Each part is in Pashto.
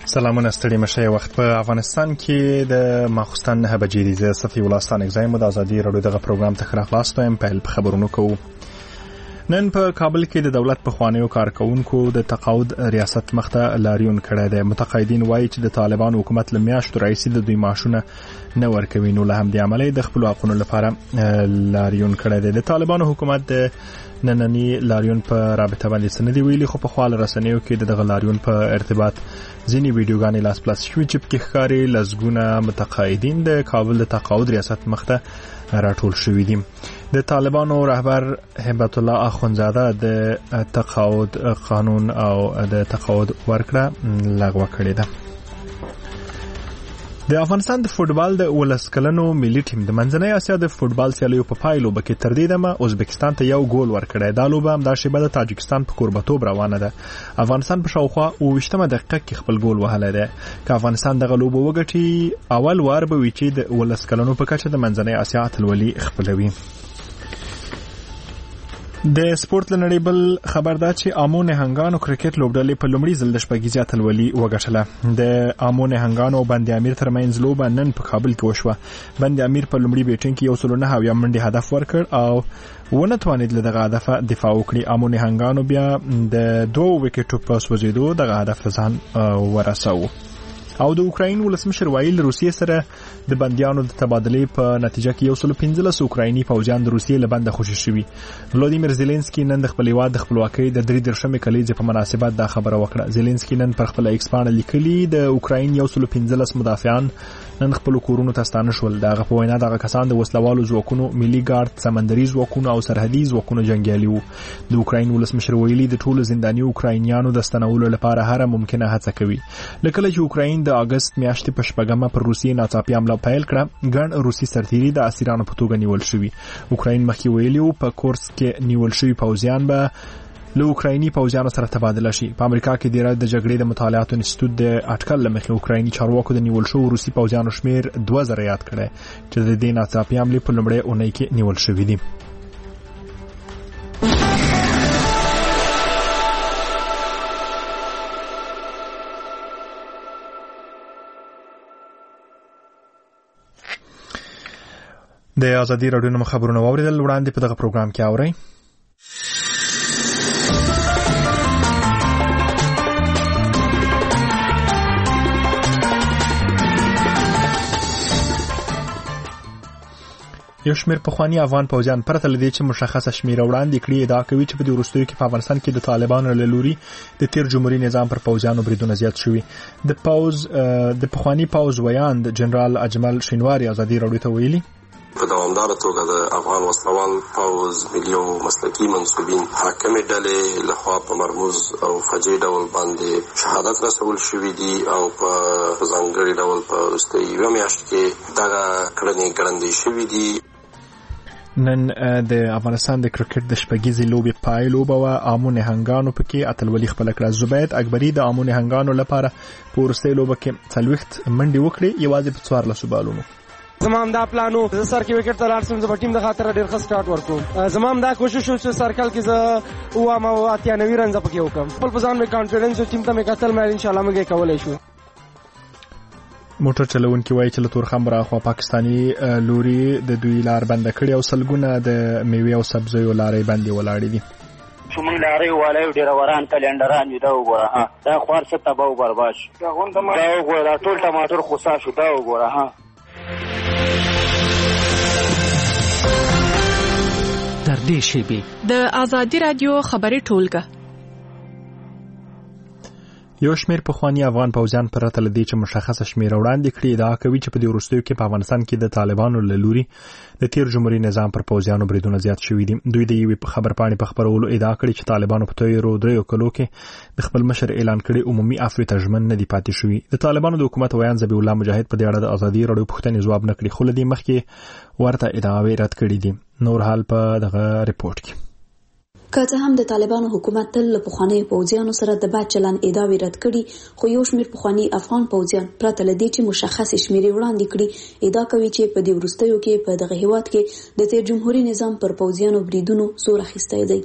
سلامونه ستړي مشه. وخت په افغانستان کې د ماخوستن 9 بجې دي. زه صفي الله ستانک زایم د ازادي رادیو دغه پروګرام ته خلاص وایم. په خبرونو کوو. نن په کابل کې د دولت په خوانیو کارکونکو د تقاعد ریاست مخته لاریون کړی دی. متقاعدین وایي چې د طالبان حکومت له میاشتو راهیسې د دوی معاشونه نه ورکوي، نو له همدې امله د خپلو حقونو لپاره لاریون کړی دی. د طالبانو حکومت د نننی لاریون په رابطه باندې څه نه دی ویلي، خو په خپل رسنیو کې دغه لاریون په ارتباط ځینې ویډیوګانې لاس پلاس شوي چې پکې ښکاري لسګونه متقاعدین د کابل د تقاعد ریاست مخته راټول شوي دي. د طالبانو رهبر هبت الله اخونزاده د تقاعد قانون او د تقاعد ورکړه لغوه کړې ده. د افغانستان د فوتبال د ولسکلنو ملي ټیم د منځنۍ اسیا د فوتبال سیالیو په پایلو کې تر دې دمه ازبکستان ته یو ګول ورکړی. دا لوبه هم د شیبه د تاجکستان په کوربتوب روانه ده. افغانستان په شاوخوا 20مه دقیقه کې خپل ګول وهلی دی. که افغانستان دغه لوبه وګټي، اول وار به وي چې د ولسکلنو په کچه د منځنۍ اسیا اتلولي خپلوي. د سپورت لنړۍ بل خبر دا چې آمو نهنګانو کرکټ لوبډلې په لومړي ځل د شپږیزې اتلولي وګټله. د آمو نهنګانو او بند امیر ترمنځ لوبه نن په کابل کې وشوه. بند امیر په لومړي بیټینګ کې 109 منډې هدف ورکړ او ونه توانید له دغه هدف دفاع وکړي. آمو نهنګانو بیا د 2 وکټو په سوځېدو دغه هدف ځان ورساوه. او د اوکراین ولسمشر وایي روسیې سره د بندیانو د تبادلې په نتیجه کې 115 اوکرایني پوځیان د روسیې له بنده خوشي شوي. ولادیمیر زيلنسکي نن د خپل هیواد د خپلواکۍ د 33مې کلیزې په مناسبت دا خبره وکړه. زيلنسکي نن پر خپل ایکس باندې لیکلي د اوکراین 115 مدافعان نن خپل کورونو ته ستانه شول. دغه په وینا دغه کسان د وسلوالو ځواکونو، ملي ګارد، سمندري ځواکونو او سرحدي ځواکونو جنگیالي وو. د اوکراین ولسمشر ویلي د ټولو زنداني اوکراینیانو د ستنولو لپاره هر ممکنه هڅه کوي. لکه چې اوکراین د اگست میاشتې په شپږمه پر روسیې ناڅاپي حمله پیل کړه، ګڼ روسي سرتیري د اسیرانو په توګه نیول شوي. اوکراین مخکې ویلي په کورس کې نیول شوي پوځیان به له اوکرایني پوځیانو سره تبادله شي. په امریکا کې د جګړې د مطالعاتو انسټیټیوټ د اټکل لمخې اوکرایني چارواکو د نیول شوو روسي پوځیانو شمیر 2000 یاد کړی چې د دې ناڅاپي حملې په لومړۍ اونۍ کې نیول شوي دي. د ازادي رادیو نوم خبرونه واوریدل. وړاندې په دغه پروګرام کې اورئ. یو شمېر پخواني افغان پوځیان پرته له دې چې مشخصه شمېره وړاندې کړي ادعا کوي چې په دې وروستیو کې په افغانستان کې د طالبانو له لوري د تیر جمهوریت نظام پر پوځیانو بریدونه زیات شوي. د پخواني پوځ ویاند جنرال اجمل شینواری ازادي رادیو ته ویلي په دوامداره توګه د افغان وسلوال پوځ ملي او مسلکي منسوبین حاکمې ډلې لخوا په مرموز او فجیع ډول باندې شهادت رسول شوي دي او په ځانګړي ډول په وروستۍ یوه میاشت کې دغه کړنې ګړندۍ شوي دي. نن د افغانستان د کرکټ د شپږیزې لوبې پای لوبه وه. آمو نهنګانو پکې اتلولي خپله کړه. زبید اکبري د آمو نهنګانو لپاره په وروستۍ لوبه کې 40 منډې وکړې، یوازې په 14 بالونو. زما هم دا پلانو زه سر کې وکټ ته لاړ شم، زه به ټیم د خاطره ډېر ښه سټارټ ورکړم. زما هم دا کوشش و چې سرکل کې زه 90 رنزه پکې وکړم. خپل په ځان مې کانفیډنس و، ټیم ته مې کتل، مې انشاءالله موږ یې کولی شو. موټر چلونکي وایي چې له تورخم راخوا پاکستاني لوري د دوی لار بنده کړې او سلګونه د میوې او سبزیو لارې بندې ولاړې دي. موږ لارې والو ډېر وران کلندران یو دا وګوره، دا خوار څه تباہ او برباد شو. دا وګوره ټول ټماټر خوسا شو. دا وګوره در دې شیبې د ازادي رادیو خبري ټولګه. یو شمېر پخواني افغان پوځیان پرته له دې چې مشخصه شمېره وړاندې کړي ادعا کوي چې په دې وروستیو کې په افغانستان کې د طالبانو له لوري د تیر جمهوریت نظام پر پوځیانو بریدونه زیات شوي دي. دوی د یوې خبرپاڼې په خپرولو ادعا کړې چې طالبانو په تیرو 3 کلو کې د خپل مشر اعلان کړي عمومي عفو ته ژمن نه دي پاتې شوي. د طالبانو د حکومت ویان ذبیح الله مجاهد په دې اړه د ازادي رادیو پوښتنې ځواب نه کړي، خو له دې مخکې ورته ادعاوې رد کړي دي. نور حال په دغه ریپورت کې. که څه هم د طالبانو حکومت تل له پخوانیو پوځیانو سره د بد چلند ادعاوې رد کړي، خو یو شمېر پخواني افغان پوځیان پرته له دې چې مشخصې شمېرې وړاندې کړي ادعا کوي چې په دې وروستیو کې په دغه هیواد کې د تیر جمهوریت نظام پر پوځیانو بریدونو زور اخیستی دی.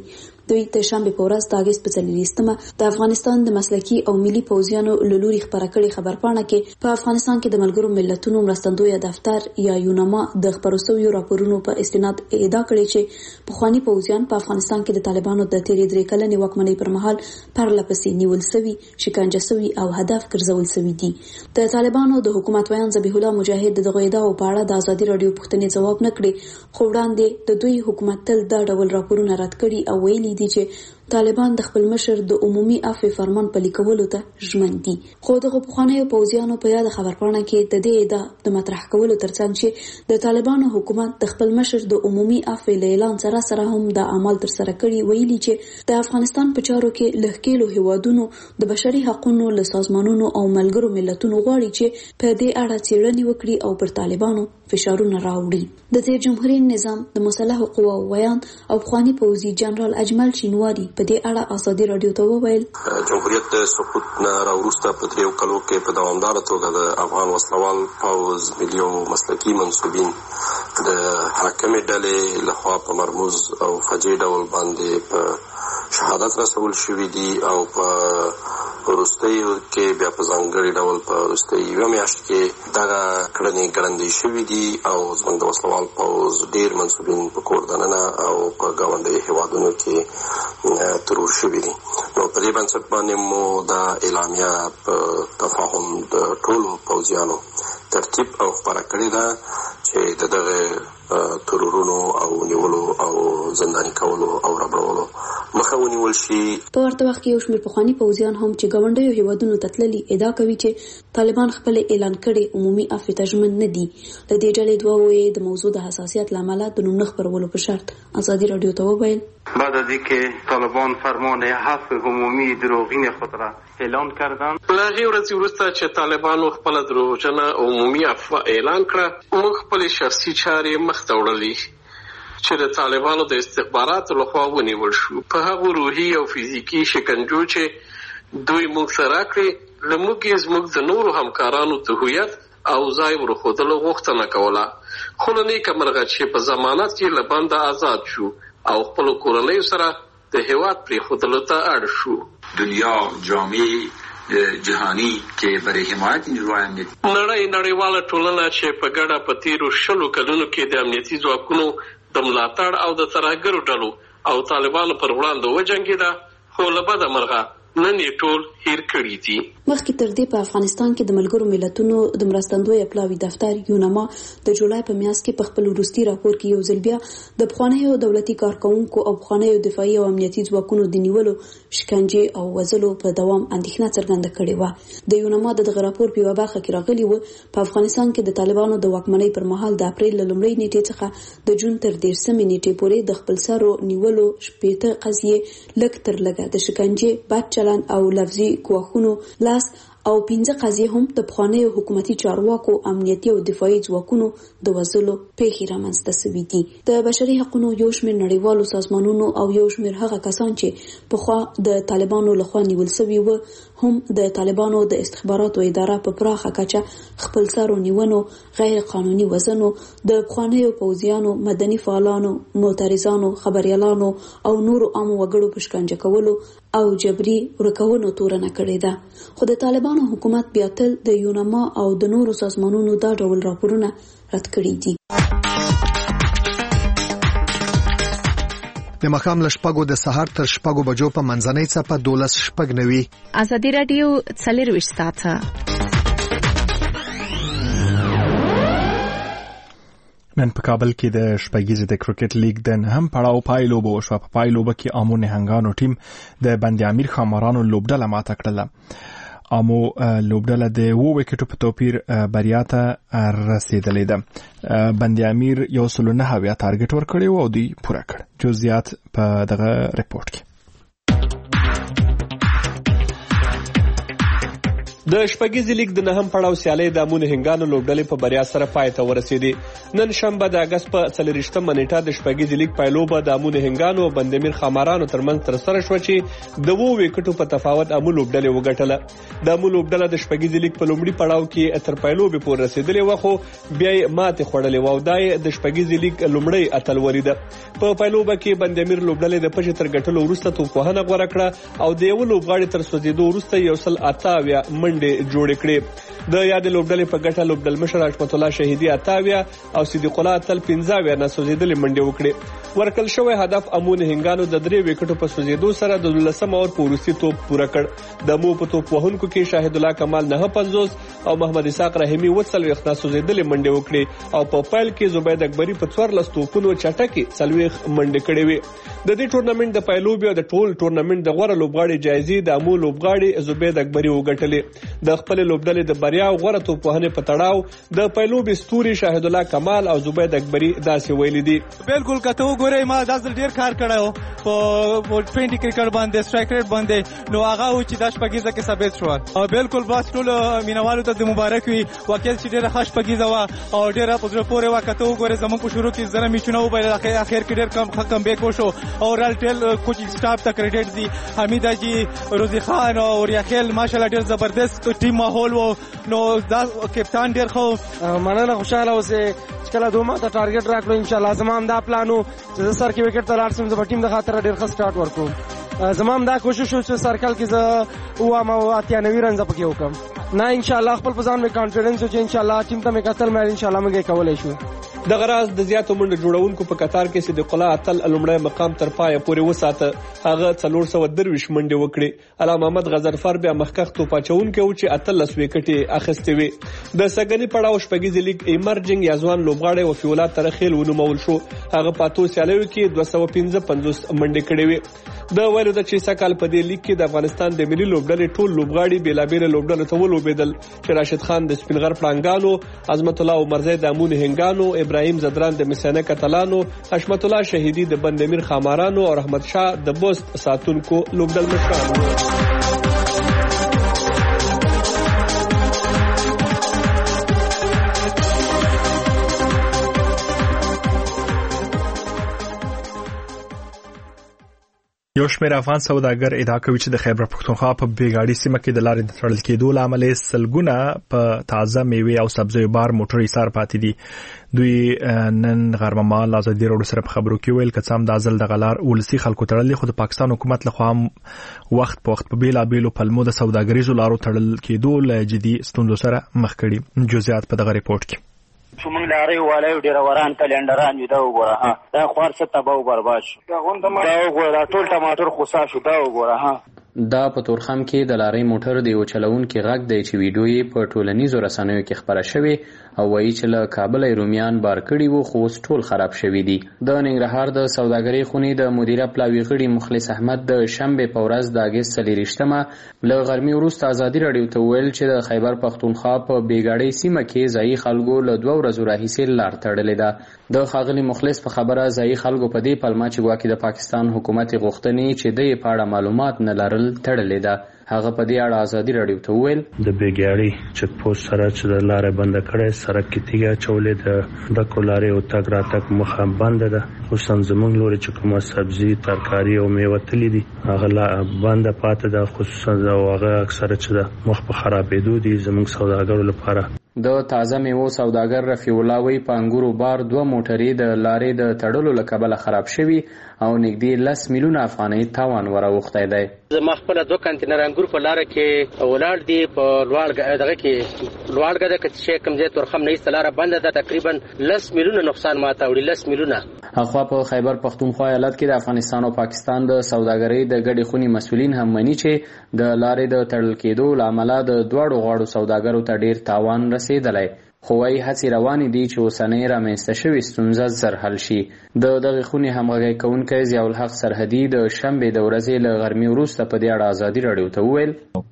دوی د شنبه په ورځ د اگست په 24مه د افغانستان د مسلکي او ملي پوځیانو له لوري خبره کړې خبرپاڼه کې په افغانستان کې د ملګرو ملتونو مرستندوی دفتر یا یوناما د خبرو شویو راپورونو په استناد ادعا کړې چې پخوانی پوځیان په افغانستان کې د طالبانو د تیرې 3 کلنې واکمنۍ پر مهال پرلپسې نیول شوي، شکنجه شوي او هدف ګرځول شوي دي. د طالبانو د حکومت ویان ذبیح الله مجاهد د دغه ادعاو په اړه د ازادي رادیو پوښتنې جواب نه کړی، خو وړاندې د دوی حکومت تل دا ډول راپورونه رد کړي او ویلي دي چې طالبان د خپل مشر د عمومي عفو فرمان پلي کولو ته ژمن دي. خو دغه پخوانیو پوځیانو په یاد خبرپاڼه کې د دې ادعا د مطرح کولو ترڅنګ چې د طالبانو حکومت د خپل مشر د عمومي عفو اعلان سره هم د عمل تر سره کړي، ویلي چې د افغانستان په چارو کې لهکېلو هیوادونو د بشري حقوقو له سازمانونو او ملګرو ملتونو غواړي چې په دې اړه څېړنې وکړي او پر طالبانو فشارونه راوړي. د تیر جمهوریت نظام د مسلحو قواو ویان او پخوانی پوځي جنرال اجمل شینواری په دې اړه ازادي رادیو ته وویل جمهوریت د سقوط نه راوروسته په 3 کلو کې په دوامداره توګه د افغان وسلوال پوځ ملي او مسلکي منسوبین د حاکمې ډلې لخوا په مرموز او فجیع ډول باندې په شهادت رسول شوي دي او په وروستیو کې بیا په ځانګړي ډول په وروستۍ یوه میاشت کې دغه کړنې ګړندۍ شوي دي او زموږ د وسلوال پوځ ډېر منسوبین په کور دننه او په ګاونډیو هېوادونو کې ترور شوي دي. نو په دې بنسټ باندې مو دا اعلامیه په تفاهم د ټولو پوځیانو ترتیب او خپاره کړې ده چې د دغه ترورونو او نیولو او زنداني کولو او ربړولو مخه ونیول شي. په ورته وخت کې یو شمېر پخواني پوځیان هم چې ګاونډیو هیوادونو ته تللي ادعا کوي چې طالبان خپل اعلان کړي عمومي عفو ته ژمن نه دي. د دې ډلې دوه وایي د موضوع د حساسیت له امله د نوم نه خپرولو په شرط ازادي رادیو ته وویل بعد از اینکه طالبان فرمان عفو عمومی دروغین خود را اعلان کردند له هغې ورځې وروسته چې طالبانو خپله دروغجنه عمومي عفو اعلان کړه، موږ خپلې شخصي چارې مخ ته وړلې چې د طالبانو د استخباراتو لخوا ونیول شو. په هغو روحي او فزیکي شکنجو چې دوی موږ سره کړې، له موږ یې زموږ د نورو همکارانو د هویت او ځای ورښودلو غوښتنه کوله، خو له نیکه مرغه چې په ضمانت کې له بنده آزاد شو او خپلو کورنیو سره د هیواد پرېښودلو ته اړ شو. دنیا جامعه جهانی کې برای حمایت نیروهای امنیتي نړیواله ټولنه چې په ګډه په تیرو 20 کلونو کې د امنیتي ځواکونو د ملاتړ او د ترهګرو ډلو او طالبانو پر وړاندې وجنګېده، خو له بده مرغه نن یې ټول هیر کړي دي. مخکې تر دې په افغانستان کې د ملګرو ملتونو د مرستندوی پلاوي دفتر یوناما د جولای په میاشت کې په خپل وروستي راپور کې یو ځل بیا د پخوانیو دولتي کارکونکو او پخوانیو دفاعي او امنیتي ځواکونو د نیولو، شکنجې او وژلو په دوام اندېښنه څرګنده کړې وه. د یوناما دغه راپور په یوه برخه کې راغلی و په افغانستان کې د طالبانو د واکمنۍ پر مهال د اپریل له لومړۍ نیټې څخه د جون تر 13مې نیټې پورې د خپلسرو نیولو 18 قضیې لږ تر لږه د شکنجې، بد چلند او لفظي ګواښونو لاس او 15 قضیې هم د پخوانیو حکومتي چارواکو، امنیتي او دفاعي ځواکونو د وژلو پیښې رامنځته شوي دي. د بشري حقوقو یو شمېر نړیوالو سازمانونو او یو شمېر هغه کسان چې پخوا د طالبانو لخوا نیول شوي و هم د طالبانو د استخباراتو اداره په پراخه کچه خپل سرو نیونو، غیر قانوني وژنو، د پخوانیو پوځیانو، مدني فعالانو، معترضانو، خبريالانو او نورو عامو وګړو په شکنجه کولو او جبري ورکولو تورنه کړې ده. خو د طالبانو حکومت بیا تل د یوناما او د نورو سازمانونو دا ډول راپورونه رد کړي دي. د مخام له شپږو د سهار تر شپږو بجو په منځنۍ څپه 12:09 ازادي رادیو 24 ساعته. نن په کابل کې د شپږیزې د کرکټ لیګ د نهم پړاو پایلوبه وشوه. په پایلوبه کې آمو نهنګانو ټیم د بند امیر خامارانو لوبډله ماته کړله. آمو لوبډله د 2 وکټو په توپیر بریا ته رسیدلې ده. بند امیر 109 ټارګټ ورکړی او دوی پوره کړ. جزئیات په دغه ریپورت کې. د شپږیز لیګ د نهم پړاو سیالۍ د امو نهنګانو لوبډلې په بریا سره پای ته ورسېدې. نن شنبه د اګست په 24مه نیټه د شپږیز لیګ پایلوبه د امو نهنګانو او بندامیر خمارانو ترمنځ ترسره شوه چې د 2 وکټو په تفاوت امو لوبډلې وګټله. د امو لوبډله د شپږیز لیګ په لومړي پړاو کې تر پایلوبې پورې رسېدلې وه، خو بیا یې ماتې خوړلې وه او دا یې د شپږیز لیګ لومړی اتلولي ده. په پایلوبه کې بندامیر لوبډلې د پچې تر ګټلو وروسته توپوهنه غوره کړه او د یو لوبغاړي تر سوځېدو وروسته 128 منډې جوړې کړې. د یاد لوبډلې په ګټه لوبډل مشر حشمت الله شهیدي 28 او صدیق الله تل 15 نه سوځېدلې منډې وکړې. ورکل شوی هدف امو نهنګانو د 3 وکټو په سوځېدو سره د 12 اور په وروستي توپ پوره کړ. د امو په توپ وهونکو کې شاهد الله کمال 950 او محمد اسحاق رحیمي 40 نه سوځېدلې منډې وکړې او په پایل کې زبید اکبری په 14 توپونو چټکي 40 منډې کړې وې. د دې ټورنمنت د پایلوبې او د ټول ټورنمنت د غوړه لوبغاړي جایزې د امو لوبغاړي زبید اکبری وګټلې. د خپل لوبډلې د بریا او غوړه توپوهنې په تړاو د پایلوبې ستوري شاهد الله کمال او زبید اکبری داسې ویلي دي: بالکل کته وګورئ ما داسې ډیر کار کړو په 20 کرکټ باندې سټرایک ریټ باندې، نو هغه و چې د شپږیزه کې ثابت شو. بالکل بس ټول مینوالو ته د مبارک وي، واقعا چې ډیره ښه شپږیزه وه او ډیره په زړه پورې وه. کته وګورئ زموږ په شروع کې زره میچونه وبایل، اخر کې ډیر کم بیک وشو او رال ټیل کوچینګ سټاف ته کریډټ دی، حمید اجي، روزي خان او ریاخیل ماشاءالله ډیر زبردست ټیم ماحول وو. نو دا کپتان ډیر خو مننه، خوشاله اوسه چې کله دوه ماته ټارګټ راکړو. ان شاء الله زمام دا پلانو چې سر کې وکټ ته لاړ سم د ټیم د خاطر ډیر ښه سٹارټ ورکوم. زمام دا کوشش و چې سرکل کې زه او 98 رنز پکې وکم. نه ان شاء الله خپل ځان مې کانفیډنس و چې ان شاء الله ټیم ته مې قتل مې ان شاء الله موږ کولای شو. د غراز د زیاتو منډه جوړونکو په قطار کې صدیق الله اتل لومړی مقام تر پایه پورې وساته. هغه 430 منډې وکړې. علامه محمد غزرفر بیا مخکخ توپ اچونکی و چې 18 وکټې اخیستې وې. د سګنی پړاو شپږیز لیګ ایمرجنګ یازوان لوبغاړی وفیولا ترخیل ونومول شو. هغه په اتو سیالیو کې 255 منډې کړې وې. د ویلو د چې سکهال په دې لیګ کې د افغانستان د ملي لوبډلې ټول لوبغاړي بیلابیل لوبډلو ته ولوبېدل چې راشد خان د سپینغر پړانګانو، عظمت الله عمرزی د امو نهنګانو، ابراهیم زدران د مسانه کتلانو، حشمت الله شهیدی د بندامیر خمارانو او رحمت شاه د بوست ساتونکو لوبډل مشران. یو شمېر افغان سوداګر ادعا کوي چې د خیبر پښتونخوا په بیګاړي سیمه کې د لارې د تړل کېدو لامل سلګونه په تازه میوې او سبزیو بار موټر ایثار پاتې دي. دوی نن غرمه مهال ازادي راډیو سره په خبرو کې ویل کڅام د ازل د غلار ولسی خلکو تړل خو د پاکستان حکومت لخوا وخت په وخت په بیلابیلو پلمو د سوداګریزو لارو تړل کېدو له جدي ستونزو سره مخ کړي. جزئیات په دغه ریپورت کې. موږ لارې والو ډیر وران کلندران یو دا وګوره ها دا خوار څه تباہ او برباد شو. دا وګوره ټول ټماټر خوسا شو. دا وګوره ها دا په تورخم کې د لارې موټر د یو چلوونکي غږ دی چې ویډیو یې په ټولنیزو رسنیو کې خپره شوې او وایي چې له کابل رومیان بار کړي وو خو اوس ټول خراب شوي دي. د ننګرهار د سوداګرۍ خونې د مدیره پلاوي غړي مخلص احمد د شنبې په ورځ د اګست 24مه له غرمې وروسته ازادي راډیو ته ویل چې د خیبر پښتونخوا په بیګاړي سیمه کې ځایي خلکو له 2 ورځو راهیسې لار تړلې ده. د ښاغلي مخلص په خبره ځایي خلکو په دې پلمه چې ګواکې د پاکستان حکومت غوښتنې چې د په اړه معلومات نه لرل تړلې ده. هغه په دې اړه ازادي راډیو ته ویل د بیګاړي چک پوسټ سره چې د لارې بند کړي سړک کې تیګه چولې د کولارې او تګ راتګ مخه بند ده. خصوصا زمونږ لوري چې کومه سبزي ترکاری او میوه تللی دي هغه بند پاتې ده. خصوصا هغه اکثره چې د مخ په خرابېدو دي زمونږ سوداګرو لپاره. د تازه میوو سوداګر رفیع الله وی په انګورو بار 2 موټرې د لارې د تړلو له کبله خراب شوي او نږدې 10 میلیونه افغانۍ تاوان وراوښتی دی. زما خپل 2 کنټینر انګور په لار کې ولاړ دي په دغه کې لوړګه د چې کوم ځای تورخم نه ایستلاره بند ده. تقریبا 10 میلیونه نقصان ماته وړي 10 میلیونه. اخوا په خیبر پښتونخوا ایالت کې د افغانستان او پاکستان د سوداګرۍ د ګډې خونې مسؤلین هم مني چې د لارې د تړل کېدو له امله د دواړو غاړو سوداګرو ته ډیر تاوان رسیدلی. خو وايي هڅې روانې دي چې اوسنۍ رامنځته شوې ستونزه زر حل شي. د دغې خونې همغږی کوونکی ضیاء الحق سرحدي د شنبې د ورځې له غرمې وروسته په دې اړه ازادي راډیو ته وویل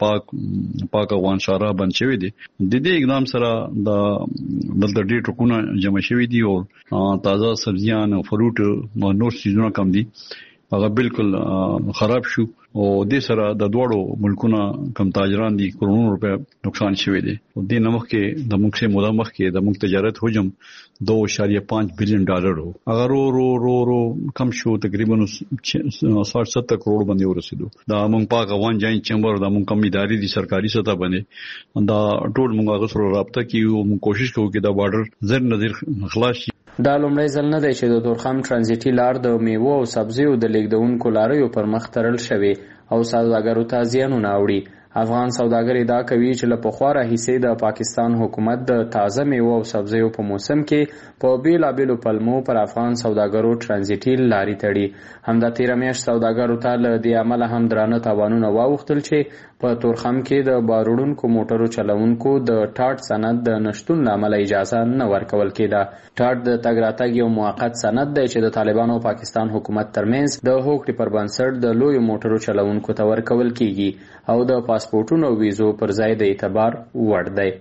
پاک افغان شارع بند شوی دی. د دې اقدام سره د دلته ډېر ټکونه جمع شوي دي او تازه سبزیان او فروټ نور چیزونه کم دي هغه بالکل خراب شو. او د سره د دوړو ملکونو کم تاجران دي کروڑونو روپے نقصان شوی دی او د نمخ کې د ملک سے مدامخ کې د ملک تجارت حجم 2.5 بلین ډالر هو اگر رو کم شو تقریبا 60-70 کروڑ باندې ورسېدو دا موږ پاک افغان جاین چمبر دا موږ کم اداري دي سرکاري سطح باندې دا ټول موږ هغه سره رابطه کیو موږ کوشش کوو چې دا بارډر زر نظر خلاص شي دا لومړی ځل نه دی چې د تورخم ترانزیټي لار د میوو او سبزیو د لیږدونکو لاریو پر مخ تړل شوی او سوداګرو ته زیانونه اوړي. افغان سوداګر ادعا کوي چې له پخوا راهیسې د پاکستان حکومت د تازه میوو او سبزیو په موسم کې په بیلابیلو پلمو پر افغان سوداګرو ترانزیټي لارې تړي. همدا تیره میاشت سوداګرو ته له دې امله هم درانه تاوانونه واوښتل چې په تورخم کې د باروړونکو موټرو چلوونکو د ټاټ سند د نشتون له امله اجازه نه ورکول کېده. ټاټ د تګ راتګ یو موقت سند دی چې د طالبانو او پاکستان حکومت ترمنځ د هوکړې پر بنسټ د لویو موټرو چلوونکو ته ورکول کېږي او د پاسپورټونو او ویزو پر ځای د اعتبار وړ دی.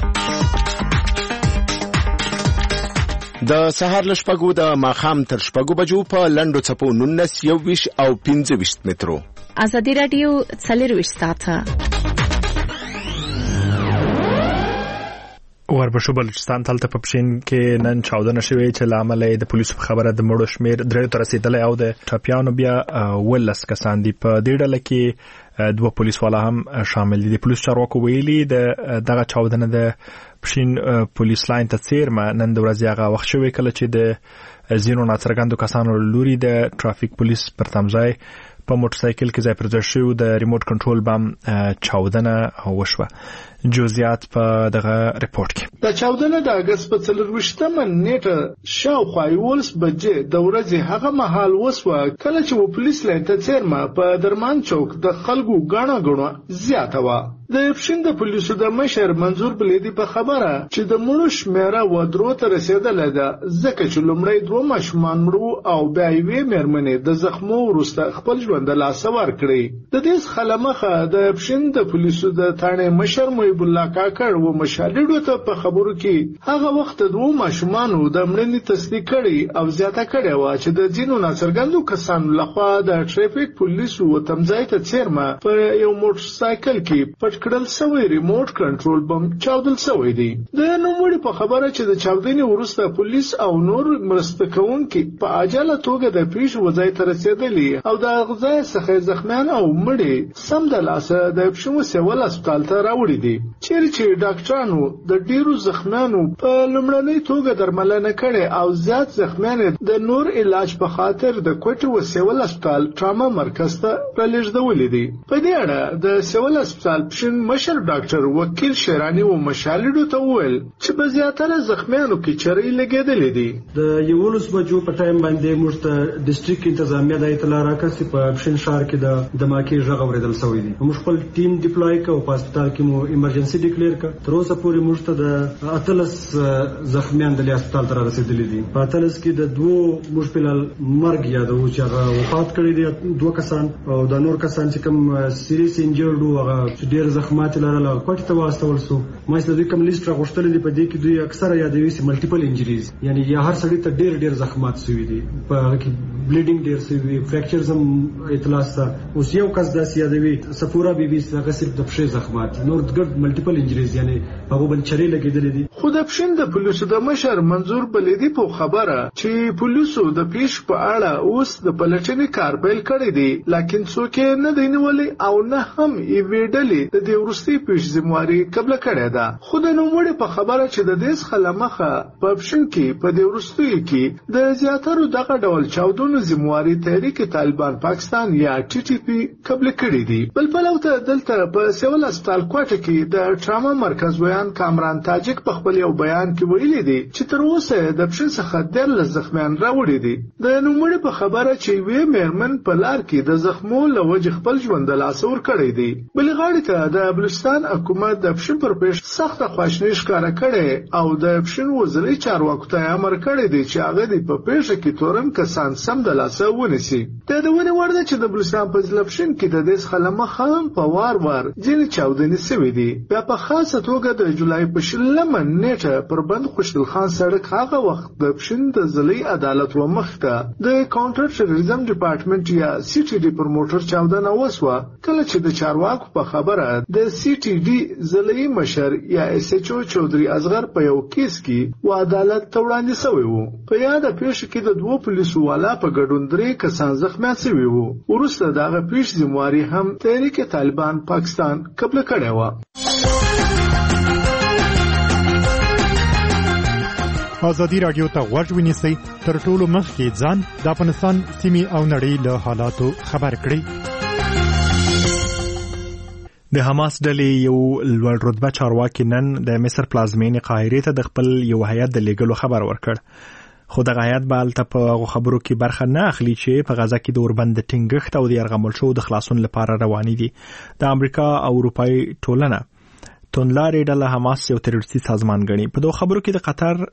د سهار له شپږو د ماښام تر شپږو بجو په لنډو څپو 19 21 او 25 مترو. ازادي راډیو 24 ساعته وربشو بلوچستان تلته په پښین کې نن چاودنه شوې چې لامل د پولیسو په خبره د مړو شمیر 3 ته رسیدلی او د ټاپیانو بیا 12 کسان دي. په دې ډله کې 2 پولیس والا هم شامل دي. پولیس چارواکو ویلي دغه چاودنه د پښین پولیس لاین ته څیرمه نن د ورځې هغه وخت شوې کله چې د زینو ناڅرګندو کسانو لوري د ټرافیک پولیس پر تمځای په موټر سایکل کې ځای پر ځای شو د ریموټ کنټرول بم چاودنه وشوه. جزئیات په دغه ریپورت کې. د چاودنه د اگست په 24مه نیټه شاوخوا 11 بجې د ورځې هغه مهال وسوه کله چې پولیس لاین ته څیرمه په درمان چوک د خلکو غاڼه زیاته و. د پښین د پولیسو د مشر منظور بلیدي په خبره چې د مړو شمیره و 3 ته رسیدله ده ځکه چې لومړی 2 ماشومان مړو او بیا یې مېرمنې د زخمو وروسته خپل ژوند له لاسه ورکړي. د دې خلمخه د پښین د پولیسو د تانې مشر محب الله کاکړ و مشالډو ته په خبرو کې هغه وخت 2 ماشومان د مړنې تصدیق کړي او زیاته کړي و چې د ځینو ناڅرګندو کسانو لخوا د ټریفیک پولیسو تمځای ته څیرمه په یو موټر سایکل کې کړل سوی ریموټ کنټرول بم چاودل سوی دی. د نوموړي په خبره چې د چاودنې وروسته پولیس او نور مرسته کوونکي په عاجله توګه د پیښې وځای ته رسیدلي او د غذای څخه زخمیان او مړي سم د لاسه د پښو سیول هسپتال ته راوړي دي چې ډاکټرانو د ډیرو زخمیانو په لومړنۍ توګه درملنه کړي او زیات زخمیان د نور علاج په خاطر د کوټې و سیول هسپتال ټراما مرکز ته رالیږدولې دي. په دې اړه د سیول هسپتال مشر ډاکټر وکیل شیرانی و مشالډو ته وویل چې په زیاتره زخمیانو کې چرې لګېدلې دي. د 11 بجو په ټایم باندې موږ ته ډیسټریکټ انتظامیه د اطلاع راکړه چې په پښین ښار کې د دماکې غږ اوریدل شوی دی. موږ خپل ټیم ډیپلوي کړ او په هسپتال کې مو ایمرجنسي ډیکلیئر کړ. تر اوسه پورې موږ ته د 18 زخمیان د هسپتال ته رسیدلي دي. په 18 کې د 2 موږ په مرګ یادو چې هغه وفات کړي دي 2 کسان او د نور کسان چې کوم سیریس انجرډ او هغه ډیر زخمات لرله کوټه ته واستول شو. مې د دې کوم لیست راغوښتل دي په دې کې دوی اکثره یادوي چې ملټیپل انجریز یعنی یا هر سړی ته ډیر زخمات شوي دي په کې بلیډینګ ډیر شوی فریکچرز هم اطلاع سره اوس یو کس داسې یادوي سفورا بیبي هغه صرف د پښې زخمات نور ګډ ملټیپل انجریز یعنی هغه بل چری لګیدل دي. خو د پښین د پولیسو د مشر منظور بلیدي په خبره چې پولیسو د پیښ په اړه اوس د پلټنې کار پیل کړی دی لکه څوک نه دی نیولې او نه هم ایویډلې د دې ورستي پیښ ذمہواری قبل کړی ده. خو د نوموړي په خبره چې د دې خلمخه په پښین کې په دې ورستي کې د زیاترو دغه ډول چاودنو ذمہواری تحریک طالبان پاکستان یا ټي ټي پی قبل کړی دی. بل پلوته دلته په سیول هسپتال کوټه کې د ټراما مرکز ویان کامران تاجک په خپل یو بیان کې ویلي دی چې تر اوسه د پښین څخه 13 زخمیان راوړي دي. د نوموړي په خبره چې وی مېرمن په لار کې د زخمو له وجې خپل ژوند له لاسه ورکړی دی. بل غاړې ته د بلوچستان حکومت د پښین پر پیښ سخت خواشینی ښکاره کړي او د پښین وزارت چارواکو ته امر کړی دی چې هغه د په پیښه کې تورن کسان سم د لاسه ونیسي. د دونه ورده چې د بلوچستان په ضلع پښین کې د دې خلمخ هم په وار ځینې چاودنې شوې دي. بیا په خاصه توګه د جولای په 16 نیټه نیټه پر بند خوشحال خان سړک هغه وخت د پښین د ضلعي عدالت و مخته د کاونټر ټیرریزم ډپارټمنټ یا سی ټي ډي پر موټر چاودنه وسوه کله چې د چارواکو په خبره د سی ټي ډي ضلعي مشر یا اس ایچ او چودري اصغر په یو کیس کې و عدالت ته وړاندې شوی وو. په یاد پیښه کې د 2 پولیسو والا په ګډون 3 کسان زخمیان شوي وو. وروسته دغه پیښې ذمہواري هم تحریک طالبان پاکستان قبل کړی و. ازادي رادیو ته غوږ ونیسئ تر ټولو مخکې ځان د افغانستان سیمې او نړۍ له حالاتو خبر کړئ. د حماس ډلې یو لوړ رتبه چارواکي نن د مصر پلازمینې قاهرې ته د خپل یو هیات د لیږلو خبر ورکړ. خو د هیات به هلته په خبرو کې برخه نه اخلي چې په غزه کې د اوربند د ټینګښت او د یرغمل شوو د خلاصون لپاره روانې دي. د امریکا او اروپای ټولنه توندلارې ډله حماس یو تروریستي سازمان ګڼي. په دغو خبرو کې د قطر،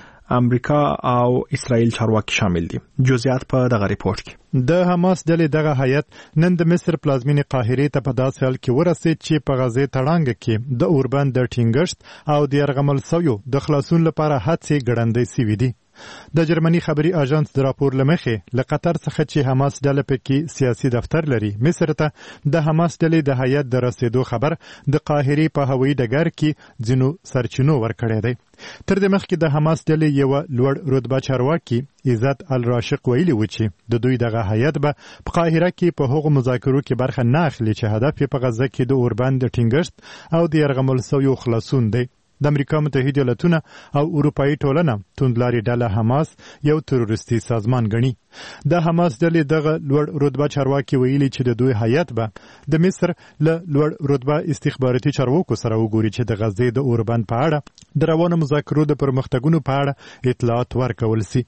امریکا او اسرائیل چارواکي شامل دي. جزئیات په دغه ریپورت کې. د حماس ډلې دغه هیئت نن د مصر پلازمینې قاهرې ته په داسې حال کې ورسېد چې په غزې تړانګه کې د اوربند د ټینګښت او د یرغمل شویو د خلاصون لپاره هڅې ګړندۍ سوي دي. د جرمني خبري اژانس د راپور لمخې له قطر څخه چې حماس ډله پکې سیاسي دفتر لري مصر ته د حماس ډلې د هیئت د رسیدو خبر د قاهرې په هوایي ډګر کې ځینو سرچینو ورکړی دی. تر دې مخکې د حماس ډلې یو لوړ رتبه چارواکي عزت الراشق ویلي و چې د دوی دغه هیئت به په قاهره کې په هغو مذاکرو کې برخه نه اخلي چې هدف یې په غزه کې د اوربند د ټینګښت او د یرغمل شویو خلاصون دی. د امریکا متحده ایالتونه او اروپایي ټولنه توندلاري ډله حماس یو تروریستي سازمان ګڼي. د حماس ډلې دغه لوړ رتبه چارواکي ویلي چې د دوی هیئت به د مصر له لوړ رتبه استخباراتي چارواکو سره وګوري چې د غزې د اوربند په اړه د روانو مذاکرو د پرمختګونو په اړه اطلاعات ورکول سي.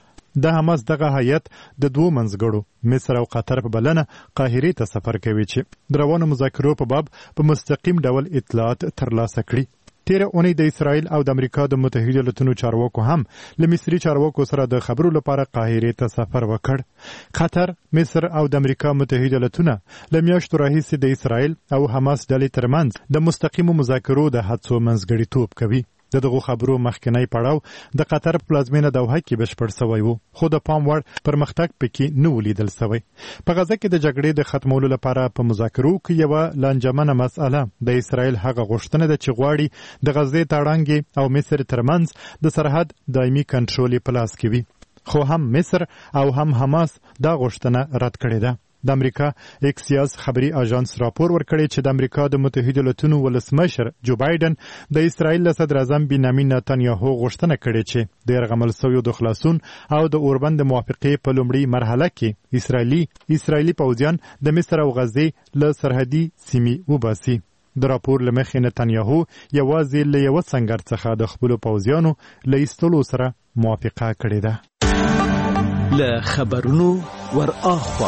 د حماس دغه هیئت د 2 منځګړو مصر او قطر په بلنه قاهرې ته سفر کوي چې د روانو مذاکرو په باب په مستقیم ډول اطلاعات ترلاسه کړي. تیره اونۍ د اسرائیل او د امریکا د متحده ایالتونو چارواکو هم له مصري چارواکو سره د خبرو لپاره قاهرې ته سفر وکړ. قطر، مصر او د امریکا متحده ایالتونه له میاشتو راهیسې د اسرائیل او حماس ډلې ترمنځ د مستقیمو مذاکرو د هڅو منځګړیتوب کوي. دغه خبرو مخکنی پړاو د قطر پلازمینه دوحه کې بشپړ شوی و، خو د پام وړ پرمختګ پکې نه ولیدل شوی. په غزه کې د جګړې د ختمولو لپاره په مذاکرو کې یو لانجمنه مسأله د اسرائیل هغه غوښتنه ده چې غواړي د غزې تړانګې او مصر ترمنځ د سرحد دایمي کنټرول په لاس کې وي. خو هم مصر او هم حماس دا غوښتنه رد کړې ده. د امریکا اکسیاس خبري اژانس راپور ورکړی چې د امریکا د متحده ایالتونو ولسمشر جو بایدن د اسرائیل له صدر اعظم بنیامین نتانیاهو غوښتنه کړې چې د یرغمل شویو د خلاصون او د اوربند موافقې په لومړۍ مرحله کې اسرائیلي پوځیان د مصر او غزې له سرحدي سیمې وباسي. د راپور لمخې نتانیاهو یوازې له یو سنگر څخه د خپلو پوځیانو له ایستلو سره موافقه کړې ده. له خبرونو ور اخوا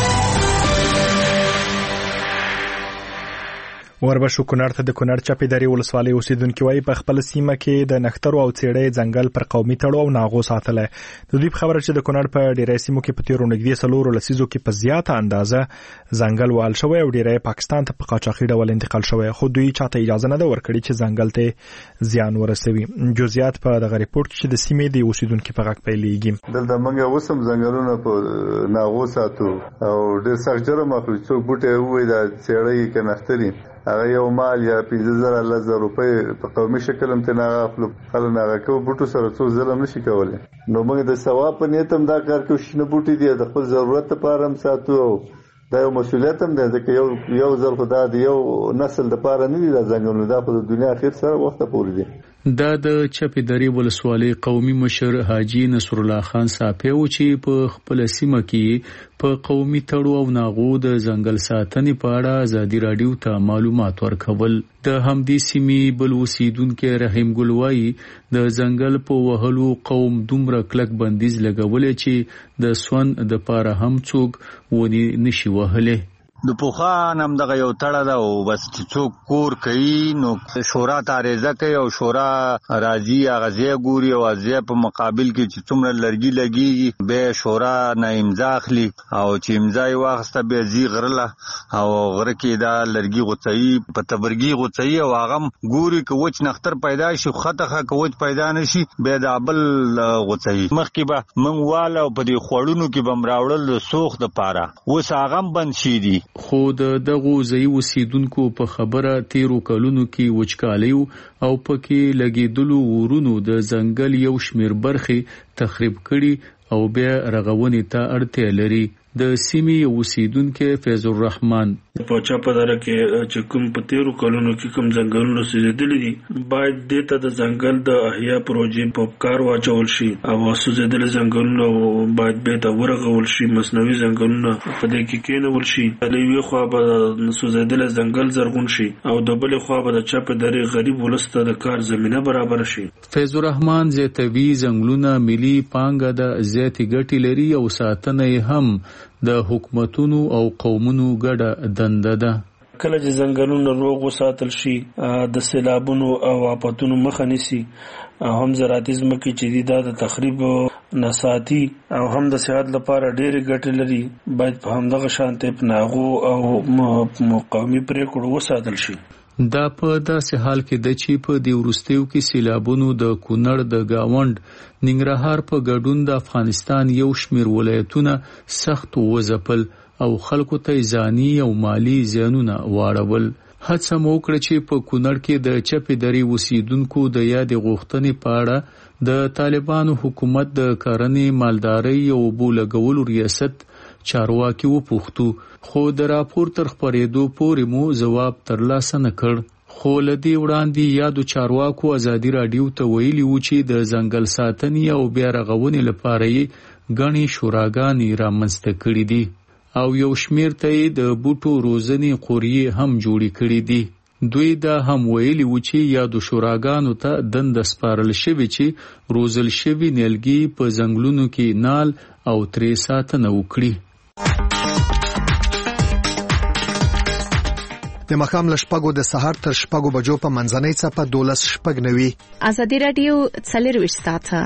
وربشو کونړ ته د کونړ چپې درې ولسوالۍ اوسیدونکي وایي په خپل سیمه کې د نښترو او څېړۍ ځنګل پر قومي تړو او ناغو ساتلی. د دوی په خبره چې د کونړ په ډیری سیمو کې په تیرو نږدې 4 لسیزو کې په زیاته اندازه ځنګل وال شوی او ډیری پاکستان ته په قاچاقي ډول انتقال شوی، خو دوی چاته اجازه نه ده ورکړې چې ځنګل ته زیان ورسوي. جزئیات په دغه ریپورت کې چې د سیمې د اوسیدونکو په غږ پیلېږي. دلته موږ اوسم ځنګلونه په ناغو ساتو او ډېر سخت جرم اخلو. څوک بوټی ووایي دا څېړۍ که نښتري هغه یو مال یا 15,000 روپۍ په قومي شکل هم ترې نه اخلو. خلک هغه کوو بوټو سره څو ظلم نشي کولی. نو موږ د ثواب په نیت هم دا کار کوو. شنه بوټي دي د خپل ضرورت لپاره هم ساتو او دا یو مسؤلیت هم دی ځکه یو ځل خو دا د یو نسل دپاره نه دي دا ځنګلونه، دا خو د دنیا اخر سره وخته پورې دي. دا د چپې درې ولسوالۍ قومي مشر حاجي نصر الله خان صافی و چې په خپل سیمه کې په قومي تړو او ناغو د ځنګل ساتنې په اړه ازادي راډیو ته معلومات ورکول. د همدې سیمې بل اوسیدونکي رحیم ګل وایي د ځنګل په وهلو قوم دومره کلک بندیز لګولې چې د سون د پاره هم څوک ونی نشي وهلې. د پوخان هم دغه یو تړه ده او بس چې څوک کور کوي نو شورا تعریضه کوي او شورا راځي هغه ځای ګوري او ځای په مقابل کې چې څومره لرګي لګي به شورا نه امضا اخلي او چې امضا یې واخسته به زی غرله او غره کې دا لرګي غوڅي په تبرګي غوڅي او هغه ګوري که وچ نختر پیدا شي خطه کوچ پیدا نشي به دا بل غوڅي مخکې به من واله په دې خوړونو کې بم راوړل سوخ د پاره اوس هغه بند شي دي خو دغه ځای اوسیدونکو په خبره تیرو کلونو کې وچکالیو او پکې لګیدلو ورونو د ځنګل یو شمیر برخې تخریب کړي او بیا رغونې ته اړتیا لري. د سیمې اوسیدونکو فیض الرحمن په چاپدار کې چې کوم په تیرو کلونو کې کوم ځنګلونه سوځېدلي دي باید دته د ځنګل د احیا پروژې په کار واچول شي او سوځېدل ځنګلونه باید به ته ورغول شي مصنوعي ځنګلونه په دې کې کېنول شي د یوې خوا به سوځېدل ځنګل زرغون شي او د بلې خوا به د چاپدار غریب ولسته د کار زمينه برابر شي. فیض الرحمن زیاتوي ځنګلونه ملي پانګه د زیاتې ګټې لري او ساتنه هم د حکومتونو او قومونو ګډه دنده ده. کله چې ځنګلونه روغ وساتل شي د سیلابونو او آفتونو مخه نیسي هم زراعتي ځمکې چې دي دا د تخریب نساتی او هم د صحت لپاره ډېرې ګټې لري باید په همدغه شانتې په ناغو او مقاومي پرېکړو وساتل شي. دا په داسې حال کې د چې په دې وروستیو کې سیلابونو د کونړ د گاوند ننګرهار په ګډون د افغانستان یو شمیر ولایتونه سخت وځپل او خلکو ته ځاني او مالی زیانونه واړول. هڅه مو وکړه چې په کونړ کې د چپې درې اوسیدونکو د یادې غوښتنې په اړه د طالبانو حکومت د کرنې مالدارۍ او اوبو لګولو ریاست چارواکي وپوښتو خو د راپور تر خپرېدو پورې مو ځواب ترلاسه نه کړ. خو لدی وړاندې یادو چارواکو ازادي راډیو ته ویلي و چې د ځنګل ساتنې او بیا رغونې لپاره یې غني شوراګانې رامنځته کړې دي او یو شمیر ته د بوټو روزنې قوریې هم جوړې کړې دي. دوی دا هم ویلي و چې یادو شوراګانو ته دند سپارل شوی چې روزل شوی نیلګي په ځنګلونو کې نال او ترې ساتنه وکړي. د مخام لشپګو د سحر تر شپګو بجو په منځنۍ څپه 12:09. ازادي رادیو 24 ساعته.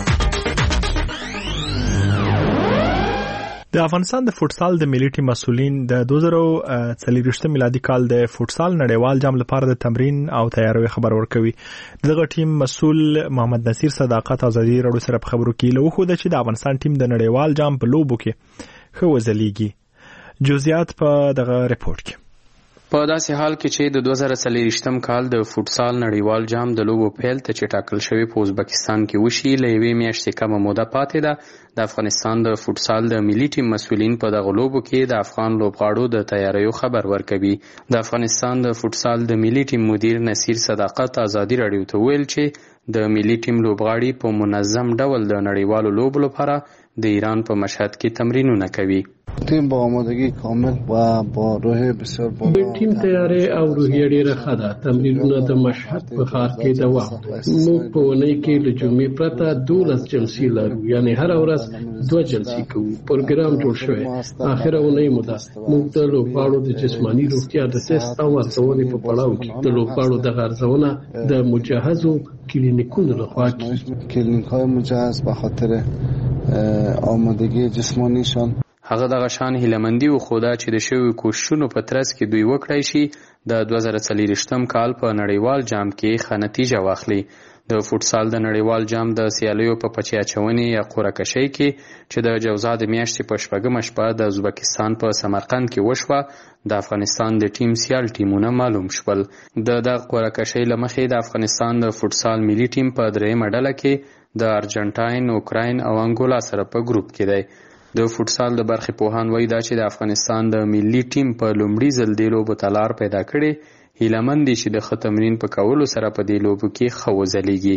د افغانستان د فوټسال د ملي ټیم مسؤلین د 2023 میلادي کال د فوټسال نړیوال جام لپاره د تمرین او تیاری خبر ورکوي. دغه ټیم مسؤل محمد نصیر صداقت ازادي راډیو سره په خبرو کې له خو د چې د افغانستان ټیم د نړیوال جام په لوبو کې خو وزلیږي. جزئیات په دغه ریپورت کې. په داسې حال کې چې د 2023م کال د فوټسال نړیوال جام د لوبو پیل ته چې ټاکل شوی په ازبکستان کې وشي له یوې میاشتې کمه موده پاتې ده. د افغانستان د فوټسال د ملي ټیم مسؤلین په دغه لوبو کې د افغان لوبغاړو د تیاریو خبر ورکوي. د افغانستان د فوټسال د ملي ټیم مدیر نصیر صداقت ازادي راډیو ته ویل چې د ملي ټیم لوبغاړي په منظم ډول د نړیوالو لوبو لپاره د ایران په مشهد کې تمرینونه کوي. تیم با آمادگی کامل و با روح بسیار بالا تیم تیاری او روحیه ډیره ښه ده. تمرینونه د مشهد په ښار کې دوام موږ په اونۍ کې له جمعې پرته 12 جلسې لرو یعنی هر ورځ 2 جلسې کوو. پروګرام جوړ شوی اخر اونۍ مو ده. موږ د لوبغاړو د جسماني روغتیا د تست او ارزونې په پړاو کې د لوبغاړو د ارزونه د مجهزو کلینیکونو لخوا کیږي. کلینیک‌های مجهز به خاطر آمادگی جسمانیشان. هغه دغه شان هیلمندي و خدا چې د شوی کوششونو په ترڅ کې دوی وکړای شي د 2023م کال په نړیوال جام کې ښه نتیجه واخلي. د فوټسال د نړیوال جام د سیالیو په پچیا چونې یا قرعه کشي کې چې د جوزا د میاشتې په شپږمه شپه د ازبکستان په سمرقند کې وشوه د افغانستان د ټیم سیال ټیمونه معلوم شول. د قرعه کشي لمخې د افغانستان د فوټسال ملي ټیم په درېمه ډله کې د ارجنټاین، اوکراین او انګولا سره په ګروپ کې دی. د فوټسال د برخې پوهان وایي دا چې د افغانستان د ملي ټیم په لومړي ځل د لوبو ته لار پیدا کړې هیله مند دي چې د ښه تمرین په کولو سره په دې لوبو کې ښه وځلیږي.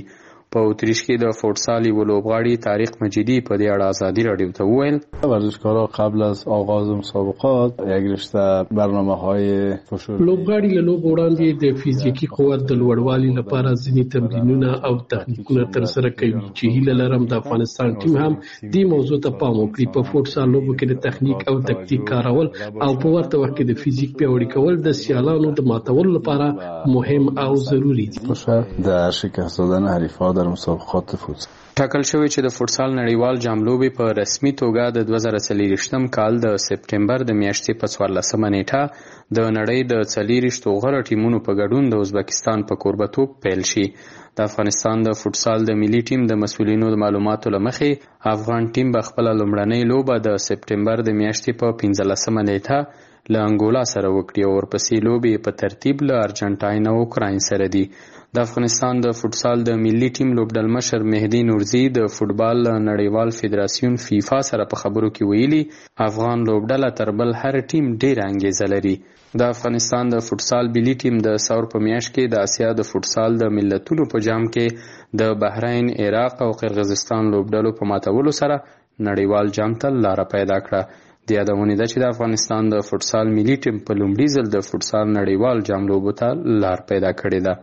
په اتریش کې د فوټسال یو لوبغاړي طارق مجیدی په دې اړه ازادي رادیو ته وویل ورزشکارا قبل از آغاز مسابقات یک رشته برنامه‌های لوبغاړي له لوب وړاندې د فزیکي قوت د لوړوالي لپاره ځینې تمرینونه او تخنیکونه ترسره کوي چې هیله لرم د افغانستان ټیم هم دې موضوع ته پام وکړي. په فوټسال لوبو کې د تخنیک او تکتیک کارول او په ورته وخت کې د فزیک پیاوړي کول د سیالانو د ماتولو لپاره مهم او ضروری دي. در شکست دادن حریفان در مسابقات فوتسال ټاکل شوی چې د فوټسال نړیوال جام لوبې په رسمي توګه د 2023 کال د سپټمبر د میاشتې په 14 نیټه د نړۍ د 40 غوره ټیمونو په ګډون د ازبکستان په کوربتوب پیل شي. د افغانستان د فوټسال د ملي ټیم د مسؤلینو د معلوماتو لمخې افغان ټیم به خپل لومړنۍ لوبه د سپټمبر د میاشتې په 15 نیټه له انګولا سره وکړي او ورپسې لوبې په ترتیب له ارجنټاین او اوکراین سره دي. د افغانستان د فوټسال د ملي ټیم لوبډلمشر مهدي نورزي د فوټبال نړیوال فدراسیون فیفا سره په خبرو کې ویلي افغان لوبډله تر بل هر ټیم ډېره انګیزه لري. د افغانستان د فوټسال ملي ټیم د ثور په میاشت کې د اسیا د فوټسال د ملتونو په جام کې د بحرین، عراق او قرغیزستان لوبډلو په ماتولو سره نړیوال جام ته لار پیدا کړه. د یادونه ده چې د افغانستان د فوټسال ملي ټیم په لومړي ځل د فوټسال نړیوال جام لوبو ته لار پیدا کړې ده.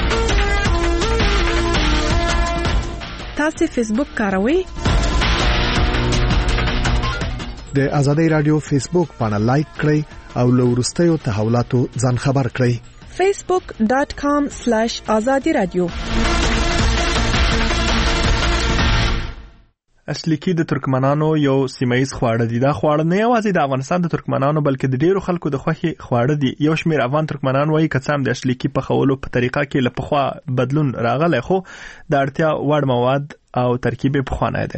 تاسو فیسبوک کاروئ؟ د ازادۍ رادیو فیسبوک باندې لایک کړئ او له وروستیو تحولاتو ځان خبر کړئ. facebook.com/azadi-radio اشلیکی د ترکمنانو یو سیمایي خواړه دي. دا خواړه نه یوازې د افغانستان د ترکمنانو بلکې د ډیرو خلکو د خوښي خواړه دي. یو شمیر افغان ترکمنان وایي کڅام د اشلیکی په خولو په طریقه کې لپخوا بدلون راغلی خو د اړتیا وړ مواد او ترکیب په خوانه ده.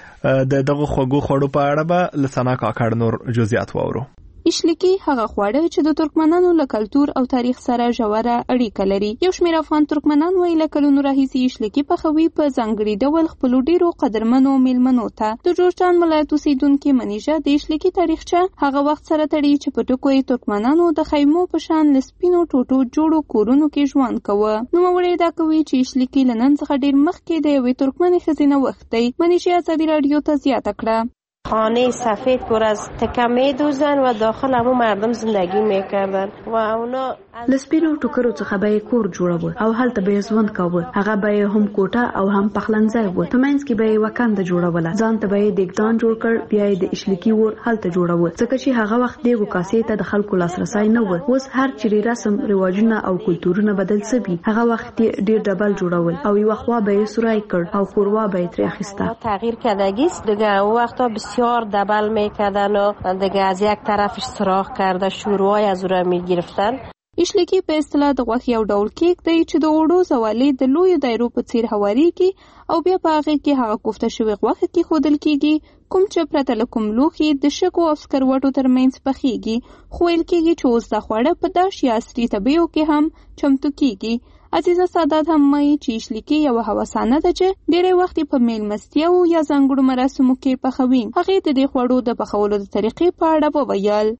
د دغه خوږو خوړو په اړه به لسنا کاکړ نور جزئیات واورو. اشلیکی هغه خواړه چې د ترکمنانو له کلتور او تاریخ سره ژوره اړیکه لري. یو شمېر افغان ترکمنان وایي له کلونو راهیسې اشلیکی پخوي په ځانګړي ډول خپلو ډیرو قدرمنو میلمنو ته. د جوړجان ولایت اوسیدونکي منیژه د اشلیکی تاریخچه هغه وخت سره تړي چې په ټکو یې ترکمنانو د خیمو په شان له سپینو ټوټو جوړو کورونو کې ژوند کوه. نوموړی دا کوي چې اشلیکی له نن څخه ډیر مخکې د یوې ترکمنې ښځې وخت دی. منیژه ازادي رادیو ته زیاته کړه خانه سفید پر از تکه میدوزن و داخل همون مردم زندگی میکردن و اونا لسپینو ټوکرو څخه به کور جوړاوه او هلته به ژوند کاوه. هغه به هم کوټه او هم پخلنځای و. په منځ کې به وکانده جوړوله. ځان ته به دګدان جوړ کړ. بیا د اشلیکی ور هلته جوړاوه. ځکه چې هغه وخت دیګو کاسې ته د خلکو لاسرسي نه و. اوس هر چیرې رسم رواجونه او کلتورونه بدل سوي. هغه وخت ډیر ډبل جوړول او یو خوا به سورای کړ او خوروا به تر اخیسته. تغییر کردگی است دیگه. اون وقتا بسیار دبل میکردن و دیگه از یک طرفش سوراخ کرده شورای از اون میگرفتن. اشلیکی په اصطلاح د غوښې یو ډول کیک دی چې د وړو زوالې د لویو دایرو په څیر هواریږي او بیا په هغه کې هغه کوفته شوی غوښه کې خودل کیږي کوم چې پرته له کوم لوښي د شګو او سکروټو ترمنځ پخیږي. خو ویل کیږي چې اوس دا خواړه په داش یا عصري طبیو کې هم چمتو کیږي. عزیزه سادات هم وایي چې اشلیکی یو هوسانه ده چې ډېری وخت په میلمستیاو یا ځانګړو مراسمو کې پخوي. هغې د دې خوړو د پخولو د طریقې په اړه وویل.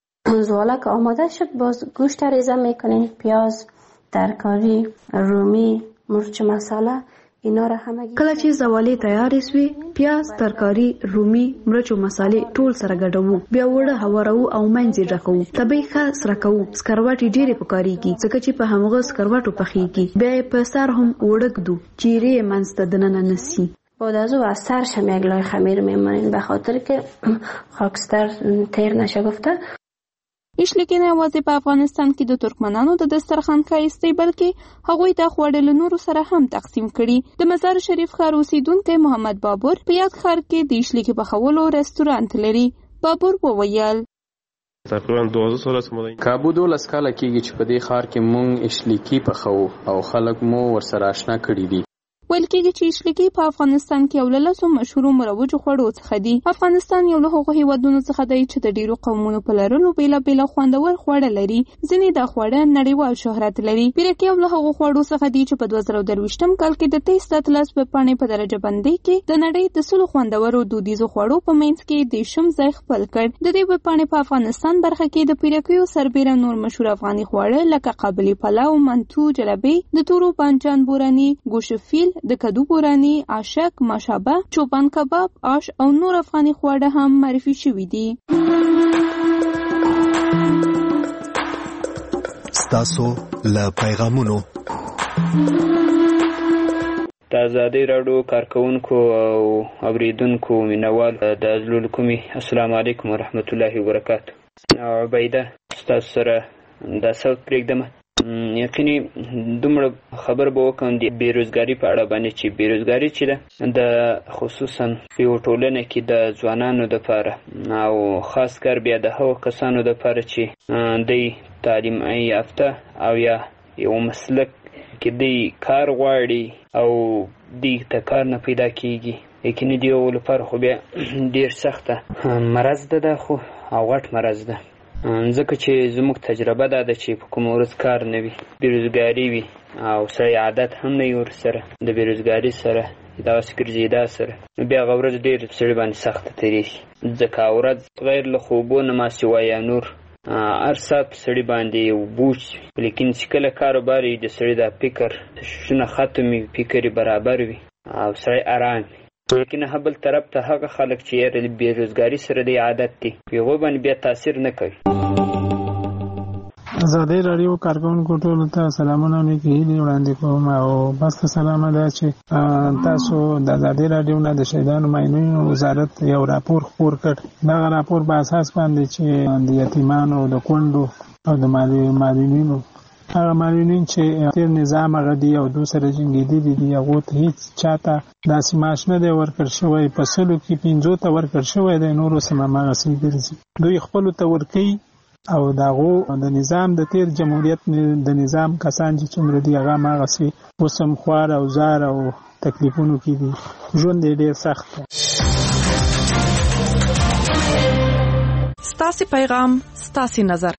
زواله که آماده شد باز گوشت ریزه میکنین، پیاز، ترکاری، رومی، مرچ مساله، اینا را همه کله چې زواله تیار شي پیاز، ترکاری، رومی، مرچ او مسالې ټول سره ګډوو. بیا وړه هوارو او منځي ډکو. طبي ښه سره کوو. سکروټي ډېرې پکاريږي ځکه چې په همغه سکروټو پخېږي. بیا په سر هم وړګدو چیرې منځ ته دننه نسی. بعد از او از سرش هم یک لای خمیر میمونین به خاطر که خاکستر تیر نشه گفته. اشلیکی نه یوازې په افغانستان کې د ترکمنانو د دسترخوان ښایست دی بلکې هغوی دا خواړه له نورو سره هم تقسیم کړي. د مزار شریف ښار اوسیدونکی محمد بابور په یاد ښار کې د اشلیکی پخولو رستورانت لري. بابور وویل تقریبا 12 سال است ما کابو 12 کاله کېږي چې په دې ښار کې مونږ اشلیکی پخو او خلک مو ورسره آشنا کړي دي. ویل کېږي چې اشلیکی په افغانستان کې یو له لسو مشهورو مروجو خوړو څخه دی. افغانستان یو له هغو هیوادونو څخه دی چې د ډیرو قومونو په لرلو بیلابیل خوندور خواړه لري. ځینې دا خواړه نړیوال شهرت لري. پیرکي یو له هغو خوړو څخه دی چې په 2023م کال کې د تیس اطلس په پاڼې په درجه بندۍ کې د نړۍ د سلو خوندورو دودیزو خوړو په منځ کې د شم ځای خپل کړ. د دې په پاڼې په افغانستان برخه کې د پیرکیو سربېره نور مشهور افغاني خواړه لکه قابلی پلاو، منتو، جلبي، د تورو بانجان بورانی، ګوشفیل، د کدو بورانی، عاشق، مشابه، چوپان کباب، آش او نور افغاني خواړه هم معرفي شوي دي. ستاسو له پیغامونو د ازادي راډیو کارکونکو او اوریدونکو مینوال د ازلول کومي السلام علیکم ورحمت الله وبرکاته. عبیده تاسو سره د صوت پرېږدم. یقیني دومره خبر به وکم د بیروزګاری په اړه باندې چې بیروزګاری چې ده د خصوصا په ټولنه کې د ځوانانو لپاره او خاص کر بیا د هغو کسانو لپاره چې د تعلیم یافته او یا یو مسلک کې د کار غواړي او د کار نه پیدا کیږي. یقیني دی یو لپاره خو بیا ډیر سخته مرض ده خو او غټ مرض ده، ځکه چې زموږ تجربه ده چې په کوم ورځ کار نه وي، بیروزګاري وي او سړی عادت هم نه وي ورسره د بیروزګاري سره داسې ګرځېدا سره، نو بیا هغه ورځ ډېر سړي باندې سخته تېرېږي. ځکه ورځ غیر له خوبو نه ما سوا یا نور هر ساعت په سړي باندې یو بوج وي، لیکن چې کله کاروبار وي د سړي دا فکر شونه ختم وي، فکر یې برابر وي او سړی ارام وي. لیکن بل طرف ته هغه خلک چې یې بیروزګاري سره د عادت دي په هغوی باندې بیا تاثیر نه کوي. ازادي راډیو کارکونکو ټولو ته سلامونه نیکې هیلې وړاندې کوم او بس سلامه ده چې تاسو د ازادي راډیو نه د شهیدانو ماینونو وزارت یو راپور خپور کړ. دغه راپور په اساس باندې چې د یتیمانو د کونډو او د معلولینو هغه معلولین چې تیر نظام هغه دی او دو سره جنګېدلي دي هغو ته هېڅ چاته داسې معاش نه دی ورکړ شوی، په سلو کې 5 ته ورکړ شوی دی، نورو سم هماغسې ګرځي. دوی خپلو ته ورکوي او د هغو د نظام د تیر جمهوریت د نظام کسان چې څومره دي هغه هماغسې اوس هم خوار او زار او تکلیفونو کې دي. ژوند یې ډېر سخت دی. ستاسې پیغام ستاسې نظر.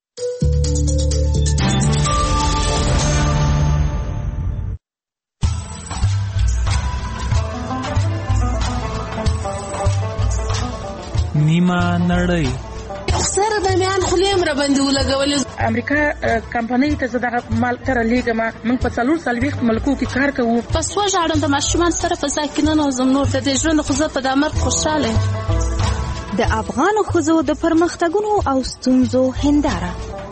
نیمه نړۍ سره د میان خلیم را باندې ولګولې. امریکا کمپنۍ ته زه دغه مال سره لیږم. موږ په 440 ملکو کې کار کوو. پس وژاړم د ماشومان سره په ځای کې نه نوځم. نور د دې ژوند خو زه په دا مرګ خوشحاله یم. د افغانو ښځو د پرمختګونو او ستونزو هنداره.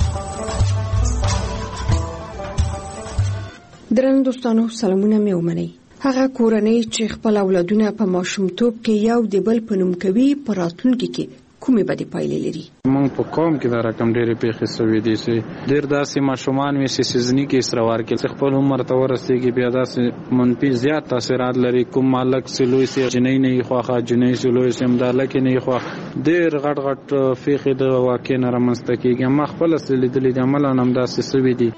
درنو دوستانو سلامونه مې ومنئ. هغه کورنۍ چې خپل اولادونه په ماشومتوب کې یو د بل په نوم کوي په راتلونکي کې کومې بدې پایلې لري؟ موږ په قوم کې دا رقم ډېرې پیښې سوي دي چې ډېر داسې ماشومان وي چې سیزني کې اسروار کې خپل عمر ته ورسېږي، بیا داسې منفي زیات تاثیرات لري. کوم مالک چې لوی سي جنۍ نه یې خوښه، جنۍ چې لوی سي مدالک نه یې خوښه، ډېر غټ پیښې د واقع نه رامنځته کېږي. ما خپله لیدلې دي، عملاً همداسې سوي دي.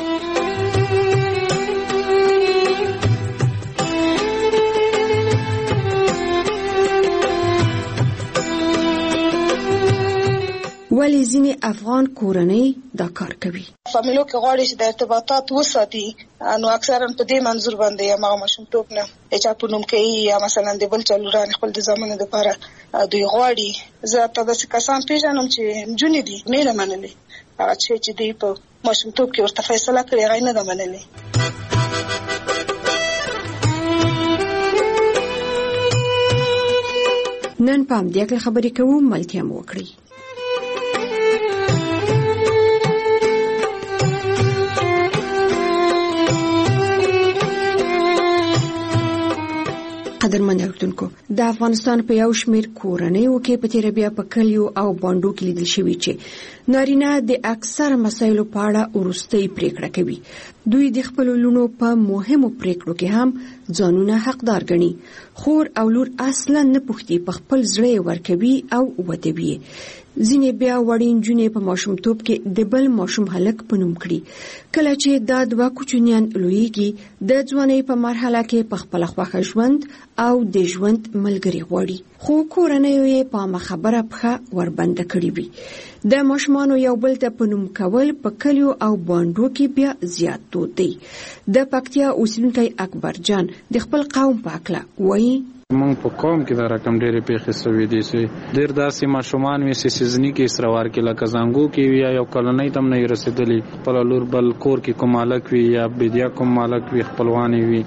ولی ځینې افغان کورنۍ دا کار کوي. فامیلو کې غواړي چې د ارتباطات وساتي، نو اکثرا په دې منظور باندې یا هغه ماشومتوب نه چا په نوم کوي یا مثلا د بل چلوران خپل د زمانه لپاره دوی غواړي. زه تاسو کسان پیژنم چې جونې دي نه منلې، هغه چې دوی په ماشومتوب کې ورته فیصله کړې هغه نه منلې. نن په دې کې خبرې کوو، ملتیا مو وکړي. قدرمن اوریدونکو، د افغانستان په یو شمېر کورنیو کې په تیر بیا په کلیو او باندو کې لیدل شوی چې نارینه د اکثر مسایلو په اړه وروستۍ پریکړه کوي. دوی د خپل لونو په مهمو پریکړو کې هم ځانونه حقدار ګڼي. خور او لور اصلا نه پوښتي، په خپل زړه ورکوي او ودوي. ځینې بیا وړین جونې په ماشومتوب کې د بل ماشوم هلک په نوم کړي. کله چې دا دوه کوچنیان لویږي، د ځوانۍ په مرحله کې په خپل خوښه ژوند او د ژوند ملګری غواړي، خو کورنۍ یې په خبره پخه وربنده کړی وي. د ماشومانو یو بل ته په نوم کول په کلیو او باندو کې بیا زیات دود دی. د پکتیا اوسیدونکی اکبر جان د خپل قوم په اړه وایي: موږ په قوم کې دا رقم ډېرې پیښې سوي دي چې ډېر داسې ماشومان وي چې سیزني کې اسروار کې لکه زنګو کې وي یا یو کلنۍ ته هم نه رسېدلي، خپله لور بل کور کې کوم مالک وي یا بدیا کوم مالک وي خپلوانې وي،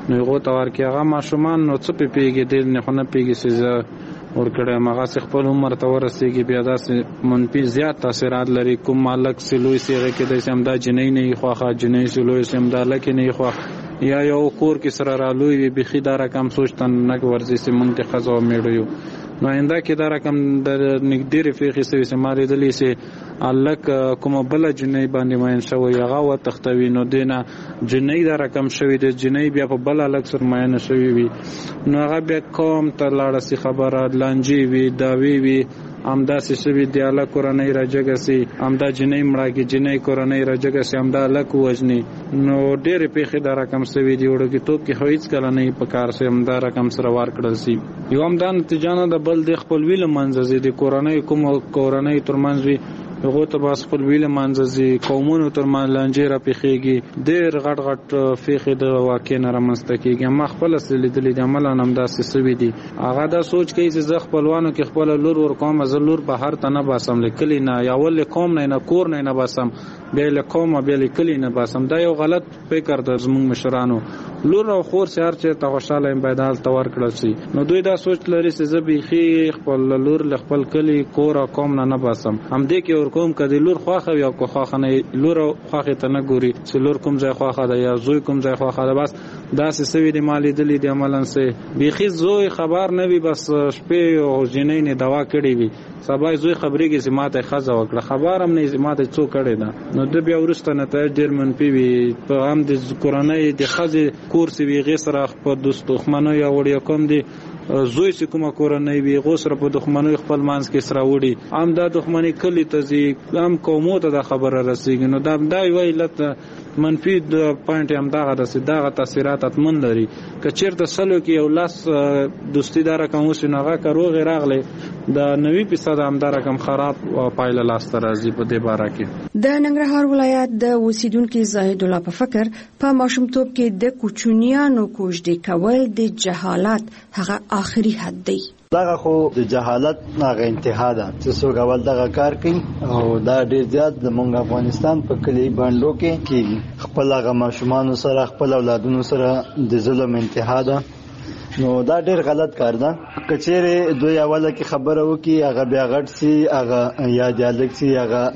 نو هغه تور کې هغه ماشومان نو څه پیږي دل نه خو نه پیږي چې ورکړه مغه خپل عمر ته ورسېږي بیا داسې منفي زیات تاثیرات لري. کوم مالک سلوي سره کې د سمدا جنۍ نه خوخه جنۍ سلوي سمدا لکه نه خوخه یا یو کور کې سره رالوي وي بخي دا رقم سوچتن نه ورزي سي مونږ ته خزو میړو نو انده کې دا رقم د نګديري فيخي سوي سماري دلی سي الک کوم بل جنۍ باندې ماین شوی هغه و تختوي نو دینه جنۍ دا رقم شوی د جنۍ بیا په بل الک سر ماین شوی وي نو هغه بیا کوم ته لاړه سي خبره لانجی وي داوی وي امدا سشوی دی الله قرآنی راجګسي امدا جنۍ مړه کې جنۍ قرآنی راجګسي امدا لک وجني نو ډېر پیخه دا رقم سوي دی وړو کې توپ کې هیڅ کله نه پکار سي امدا رقم سره وار کړل سي یو امدا نتیجانه د بل د خپل ویل منځ دي قرآنی کوم قرآنی ترمنځ وي هغه ته باس خپل ویل منځزي قومونو تر مالانجې را پیخيږي ډېر غټ غټ فیخه د واقع نه رامنځته کیږي ما خپل سلیدلې د عمل نام داسې سوي دي هغه دا سوچ کوي چې ز خپلوانو کې خپل لور ور کوم زلور بهر ته نه باسم لیکلی نه یا ول کوم نه کور نه باسم بیا له کوم بیا لیکلی نه باسم دا یو غلط فکر د زموږ مشرانو لور او خور سره چې تغشاله امبادال تور کړل شي نو دوی دا سوچ لري چې زبېخي خپل لور ل خپل کلی کور او کوم نه باسم هم دې کې ور کوم کدي لور خواخه یا کو خواخه نه لور خواخه ته نه ګوري چې لور کوم ځای خواخه ده یا زوی کوم ځای خواخه ده بس دا سوي د مالی دلی د عملن سه بيخي زوی خبر نه وي بس شپې او جنې نه دوا کړی وي سبا زوی خبرې کې سماته خزه وکړه خبر هم نه سماته څو کړی ده نو د بیا ورسته نه ته ډیر منفي وي په هم د قرآنی د خزه کورس وی غسر په دوست خمنو یا وړیا کوم دي زوی چې کومه کورنۍ وي غوسره په دښمنۍ خپل مانس کې سره وړي ام دا دښمنۍ کلی ته زی ام قومو ته د خبره رسیږي نو دا وی لت منفي د پوینټ هم دا غته تاثیرات اتمن لري که چیرته سلو کې یو لاس دوستی دار کوم شنوغه کروغ راغله د 90% هم دا رقم خراب پایله لاس راځي په دې باره کې د ننګرهار ولایت د اوسیدونکو زاهد الله په فکر په ماشومتوب کې د کوچنیانو کوژدې کول د جهالت هغه آخري حد دی دغه خو د جهالت هغه انتها ده چې څوک اول دغه کار کوي او دا ډیر زیات د مونږ افغانستان په کلی باندې کې کیږي خپل هغه ماشومان سره خپل اولادونو سره د ظلم انتها ده نو دا ډیر غلط کار ده کچېره دوی اوله کې خبره وکي هغه بیا غټ سي هغه یا جالک سي هغه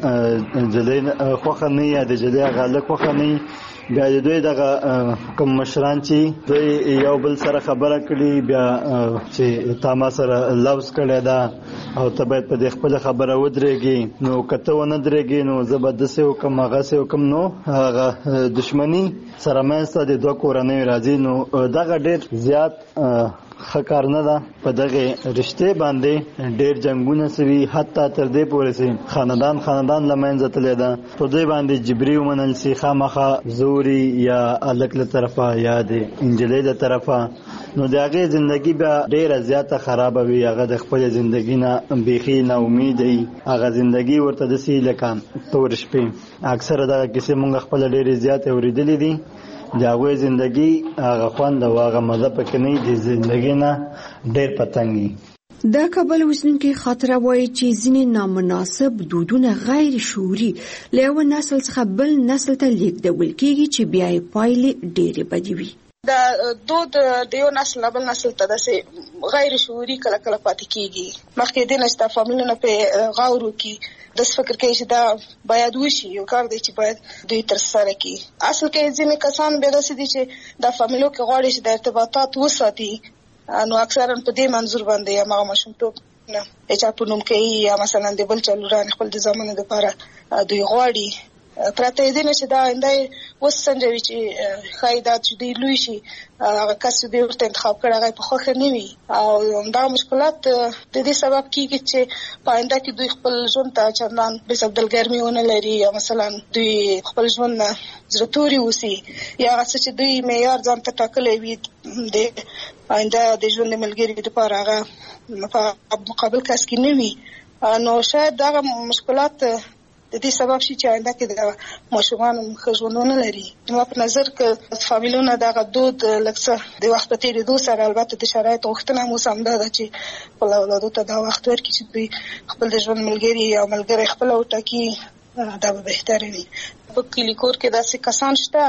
جلین خوخه نه یا د جلې هغه لک خوخه نه بیا دوی دغه کوم مشران چې دوی یو بل سره خبره کړي بیا چې تاما سره لوز کړي دا او ته باید په خپل خبره ودرېږي نو کته و نه درېږي نو زبردست او کوم هغه سه کوم نو هغه دښمنی سره مېسته د دوه کورنۍ راځي نو دغه ډیر زیات خکار نه ده په دغه رشته باندې ډیر جنگونه سوي حتی تر دې پورې سي خاندان لمنځه تللی ده په دې باندې جبري ومنل سي خامخه زوري یا الک له طرفه یا د انجلۍ له طرفه نو دغه ژوندۍ بیا ډیره زیاته خراب وي هغه د خپل ژوندۍ نه بيخي نه امید ای هغه ژوندۍ ورته د سی لکان تور شپې اکثره دغه کیسه مونږ خپل ډیره زیاته اوریدلې دي داوی زندگی هغه خوند او هغه مزه پکې نه دي زندگی نه ډېر پتنګي د کابل اوسیدونکو خاطره وایي چې ځینې نامناسب دودونه غیر شعوري له یو نسل څخه بل نسل ته لیږدول کېږي چې بیا یې پایلې ډېرې بدې وي د دود د یو نسل بل نسل ته داسې غیر شعوري کله کله پاتې کېږي مخکې د نشته فامیلونه په غاورو کې د فکر کوي چې دا باید وشي یو کار دی چې باید دوی تر سره کړي اصل کې ځینې کسان به داسې دي چې د فامیلو کې غواړي چې د ارتباطات وساتي نو اکثرا په دې منظور باندې یا ماشومتوب نه چې په نوم کې یا مثلا د بل چلوران خپل د زمانه لپاره دوی غواړي پراته دې نه چې دا اندای وسنجوي چې خایدا چې دی لوي شي هغه کس دې ورته انتخاب کړی هغه په خوښه نه وي او دا مشکلات د دې سبب کیږي چې پاینده کې دوی خپل ژوند ته چندان به سبدلګرمي ونه لري یا مثلا دوی خپل ژوند زړتوري وسی یا څه چې دوی معیار ځان ته ټاکلې وي د پاینده د ژوند ملګری لپاره هغه په مقابل کس کې نه وي نو شاید دا مشکلات د دې سبب شي چې آینده کې د ماشومان خژوندونه لري نو په نظر کې فامیلونه دغه دود لکه د وخت په تیریدو سره البته د شرایط غوښتنه مو سم ده چې خپل اولادو ته دا وخت ورکړي چې دوی خپل د ژوند ملګری یا ملګری خپل وټاکي دا به بهتره وي په کلی کور کې داسې کسان شته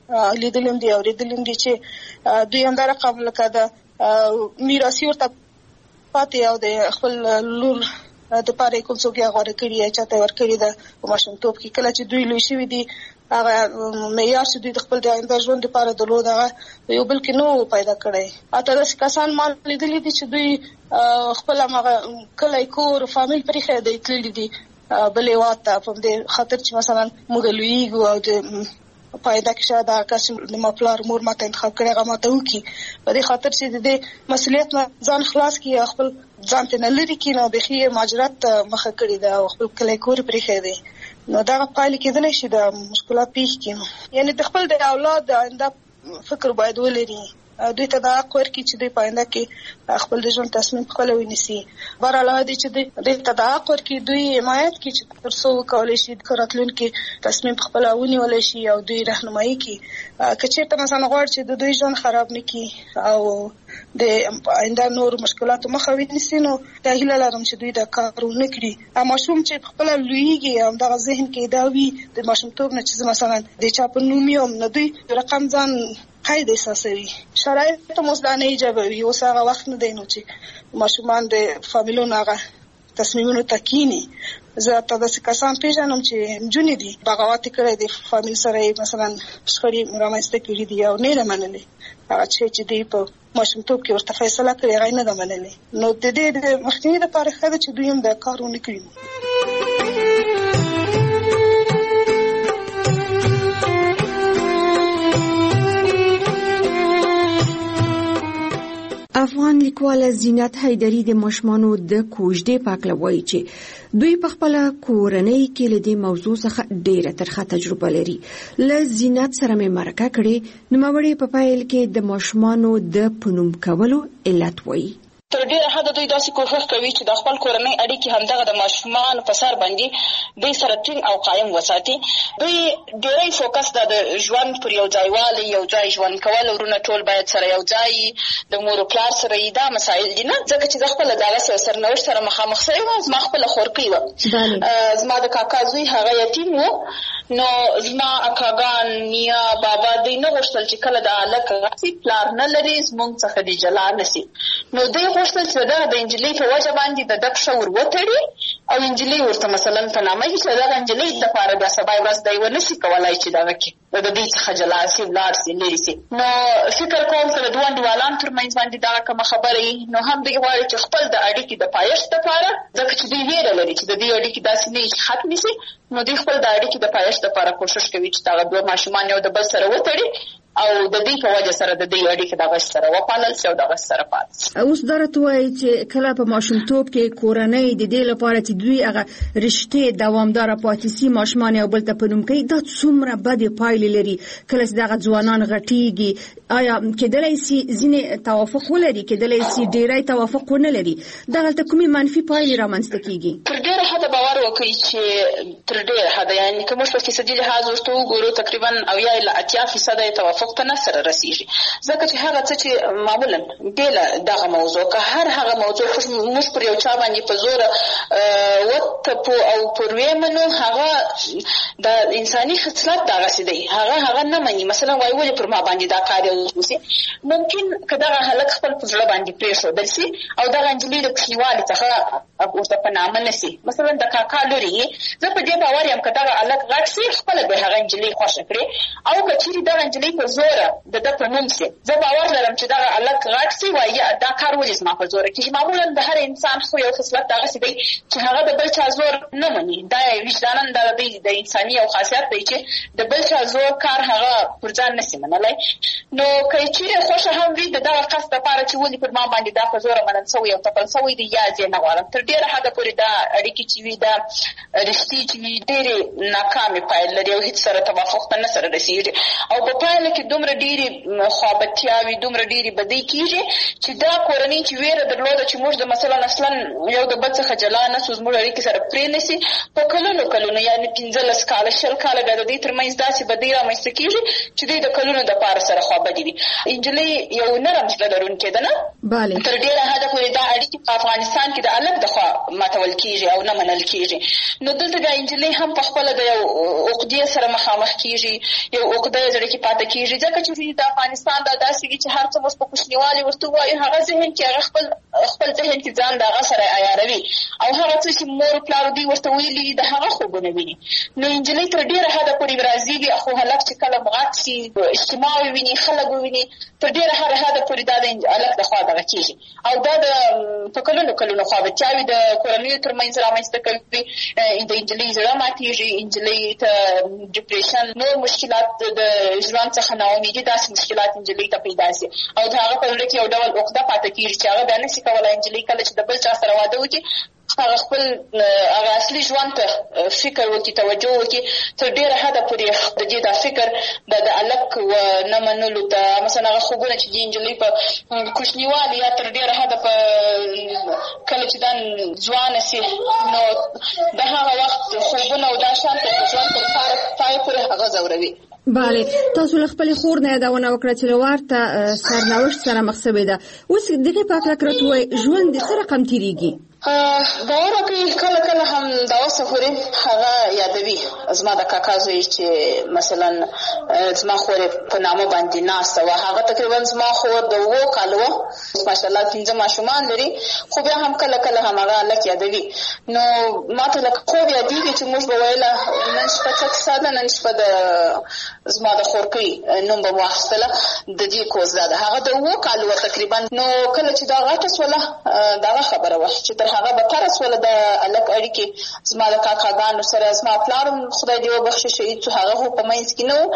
لیدلم دي او لیدلم دي چې دوی هم دا رقم لکه د میراثي ورته پاتې او د خپل لور د پاره کوم څوک یې غوړه کړی چې ته ورکړی ده په ماشومتوب کې کله چې دوی لوی شوي دي هغه معیار چې دوی د خپل د آینده ژوند لپاره درلود هغه یو بل کې نو پیدا کړی اته داسې کسان ما لیدلي دي چې دوی خپل هغه کلی کور فامیل پرې خې دی تللي دي بلې واته په دې خاطر چې مثلا موږ لویږو او د پیدا کې شاید هغه کس د مپلار مور ماته انتخاب کړی هغه ماته وکړي په دې خاطر چې د دې مسؤلیت نه ځان خلاص کړي خپل ځان ته نه لري کړي نو بخي مهاجرت مخه کړی دا او خپل کلی کور پرې خې دی نو دا پایله کېدلی شي د مشکلات پیښ کړي یعنی د خپل د اولاد د آینده فکر باید ولري دوی ته دا حق ورکړي چې دوی په آینده کې خپل د ژوند تصمیم خپل ونیسي بهرحال دي چې دوی ته دا حق ورکړي دوی حمایت کړي چې تر څو وکولی شي د راتلونکي تصمیم خپل ونیولی شي او دوی رهنمایي کړي که چېرته مثلا غواړي چې د دوی ژوند خراب نه کړي او د آینده نور مشکلاتو مخه ونیسي نو دا هیله لرم چې دوی دا کار ونه کړي ماشوم چې خپله لویږي همدغه ذهن کې دا وي د ماشومتوب نه چې مثلا د چا په نوم یم نو دوی رقم ځان قید احساسوي شرایط مزدانه ایجابوي اوس هغه وخت نه دی نو چې ماشومان د فامیلونو هغه تصمیمونو تکینی زه ته داسې کسان پیژنم چې نجونې دي بغاوت کړی د فامیل سره مثلا شخړې رامنځته کړي دي او نه یې منلې هغه چې دوی په ماشومتوب کې ورته فیصله کړې هغه نه ده منلې نو د دې د مخنیوي لپاره ښه ده چې دوی هم دا کار ونه کړي افغان لیکواله زینت حیدري د ماشومانو د کوژدې په اړه وایي چې دوی په خپل کورنۍ کې له دې موضوع څخه ډېره ترخه تجربه لري له زینت سره مې مرکه کړې نوموړې په پایل کې د ماشومانو د پنوم کولو علت وایي تر ډیره حده دوی داسې کوښښ کوي چې د خپل کورنۍ اړیکې همدغه د ماشومان په سر باندې دوی سره ټینګ او قایم وساتي دوی ډیری فوکس د ژوند پر یو ځایوالي یو ځای ژوند کول ورونه ټول باید سره یو ځای د مور او پلار سره دا مسایل دي نه ځکه چې د خپل دغه سرنوشت سره مخامخ شوی وم زما خپله خورکۍ وه زما د کاکا زوی هغه یتیم و نو زما اکاګان نیا بابا دوی نه غوښتل چې کله د هلک غسي پلار نه لري زموږ څخه دې جلا نه سي نو دوی غوښتل چې دغه د نجلۍ په وجه باندې د ده پښه ور وتړي او نجلۍ ورته مثلا په نامه کې چې دغه نجلۍ دپاره بیا سبا ورځ دی ونه سي کولی چې دغه کې د دوی څخه جلا سي ولاړ سي لرې سي نو فکر کوم که د دوه انډیوالانو تر منځ باندې دغه کومه خبره وي نو هم دوی غواړي چې خپل د اړیکې د پایښت دپاره ځکه چې دوی ویره لري چې د دې اړیکې داسې نه وي چې ختمې سي نو دوی خپل د اړیکې د پایښت دپاره کوښښ کوي چې دغه دوه ماشومان یو د بل سره وتړي او د دې په وجه سره د دې اړیکې دغه سره وپالل شي او دغه سره پاتې شي اوس دا راته وایي چې کله په ماشومتوب کې کورنۍ د دې لپاره چې دوی هغه رشتې دوامداره پاتې سي ماشومان یو بل ته په نوم کوي دا څومره بدې پایلې لري کله چې دغه ځوانان غټېږي آیا کېدلی سي ځینې توافق ولري کېدلی سي ډېری توافق ونه لري دغلته کومې منفي پایلې رامنځته کېږي تر ډېره حده باور وکړئ چې تر ډېره حده یعنې که موږ په فیصدي لحاظ ورته وګورو تقریبا 80% یې توافق ته نه سره رسیږي ځکه چې هغه څه چې معمولا بېله دغه موضوع که هر هغه موضوع موږ پر یو چا باندې په زوره وتپو او پر ویې منو هغه د انساني خصلت دغسې دی هغه نه مني مثلا وایي ولې پر ما باندې دا کار وشي ممکن که دغه هلک خپل په زړه باندې پرېښودل سي او دغه نجلۍ د کوچنیوالي څخه ورته په نامه نه سي مثلا د کاکا لورې زه په دې باور یم که دغه هلک غټ سي خپله به هغه نجلۍ خوښه کړي او که چیرې دغه نجلۍ په زوره د ده په نوم سي زه باور لرم چې دغه هلک غټ سي وایي دا کار ولې زما په زوره کېږي معمولا د هر انسان خو یو خصلت دغسې دی چې هغه د بل چا زور نه مني دا وجدانا د انساني یو خاصیت دی چې د بل چا زور کار هغه پر ځان نه سي منلی نو که یې چیرې خوښه هم وي د دغه قصد دپاره چې ولې پر ما باندې دا په زوره منل سوی او تپل سوی دی یا زه یې نه غواړم تر ډېره حده پورې دا اړیکې چې وي دا رشتې چې وي ډېرې ناکامې پایل لري او هېڅ سره توافق ته نه سره رسېږي او په پایله کې دومره ډېرې خوابتیاوې دومره ډېرې بدۍ کېږي چې دا کورنۍ چې ویره درلوده چې موږ د مثلا اصلا یو د بل څخه جلا نه سو زموږ اړیکې سره پرې نه سي په کلونو یعنې 15 کاله 20 کاله بیا د دوی تر منځ داسې بدۍ رامنځته کېږي چې دوی د کلونو دپاره سره خوابدي وي نجلۍ یو نرم زړه لرونکې ده نه تر ډېره حده پورې دا اړیکې په افغانستان کې د هلک د خوا ماتول کېږي او نه منل کېږي کیږي. نو دلته د انجلۍ هم په خپل د یو عقدې سره مخامخ کیږي، یو عقده زړه کې پاتې کیږي، ځکه چې د افغانستان د داسې چې هر څه مو په کوچنیوالي ورته وایي، هغه ذهن کې هغه خپل ذهن کې ځان دغه سره عیاروي او هغه څه چې مور پلار دوی ورته ویلي د هغه خوبونه ویني. نو انجلۍ تر ډېره حده پورې راځيږي، خو هلک چې کله مغات شي اجتماع وویني، خلک وویني، تر ډېره حده پورې دا د هلک لخوا دغه کېږي او دا د په کلونو خوابتیاوې د کورنیو ترمنځ رامنځته کوي. د انجلۍ زړه ماتېږي، انجلۍ ته ډیپریشن، نور مشکلات د ژوند څخه ناامیدي، داسې مشکلات انجلۍ ته پیدا شي او د هغه په زړه کې یو ډول عقده پاتې کېږي چې هغه بیا نشي کولی انجلۍ کله چې د بل چا سره واده وکړي هغه خپل هغه اصلي ژوند ته فکر وکړي، توجه وکړي. تر ډېره حده پورې د دې دا فکر د هلک نه منلو ته مثلا هغه خوبونه چې د انجلۍ په کوچنیوالي یا تر ډېره حده په کله چې دا ځوانه سي نو د هغه وخت خوبونه او دا شان ته ژوند تر پای پورې هغه ځوروي. بله، تاسو له خپلې خور نه یادونه وکړه چې له ورته سرنوشت سره مخ شوې ده. اوس دغې په هکله راته ووایئ، ژوند د څه رقم تېرېږي؟ باور وکړئ کله هم دا اوسه پورې هغه یادوي زما د کاکا زوی چې مثلا زما خور په نامه باندې ناسته وه. هغه تقریبا زما خور د 7 کالو وه، ماشاءالله 15 ماشومان لري، خو بیا هم کله هم هغه هلک یادوي. نو ما ته لکه خوب یادېږي چې موږ به ویله نن شپه څه کیسه ده، نن شپه د زما د خورکۍ نوم به مو اخیستله، د دې کوز ده هغه د 7 کالو وه تقریبا. نو کله چې دا غټه شوله دغه خبره وه چې هغه به تر سوله د هلک اړیکې زما د کاکاګانو سره، زما پلار خدای دې وبخښي شهید شو، هغه خو په منځ کې نه و.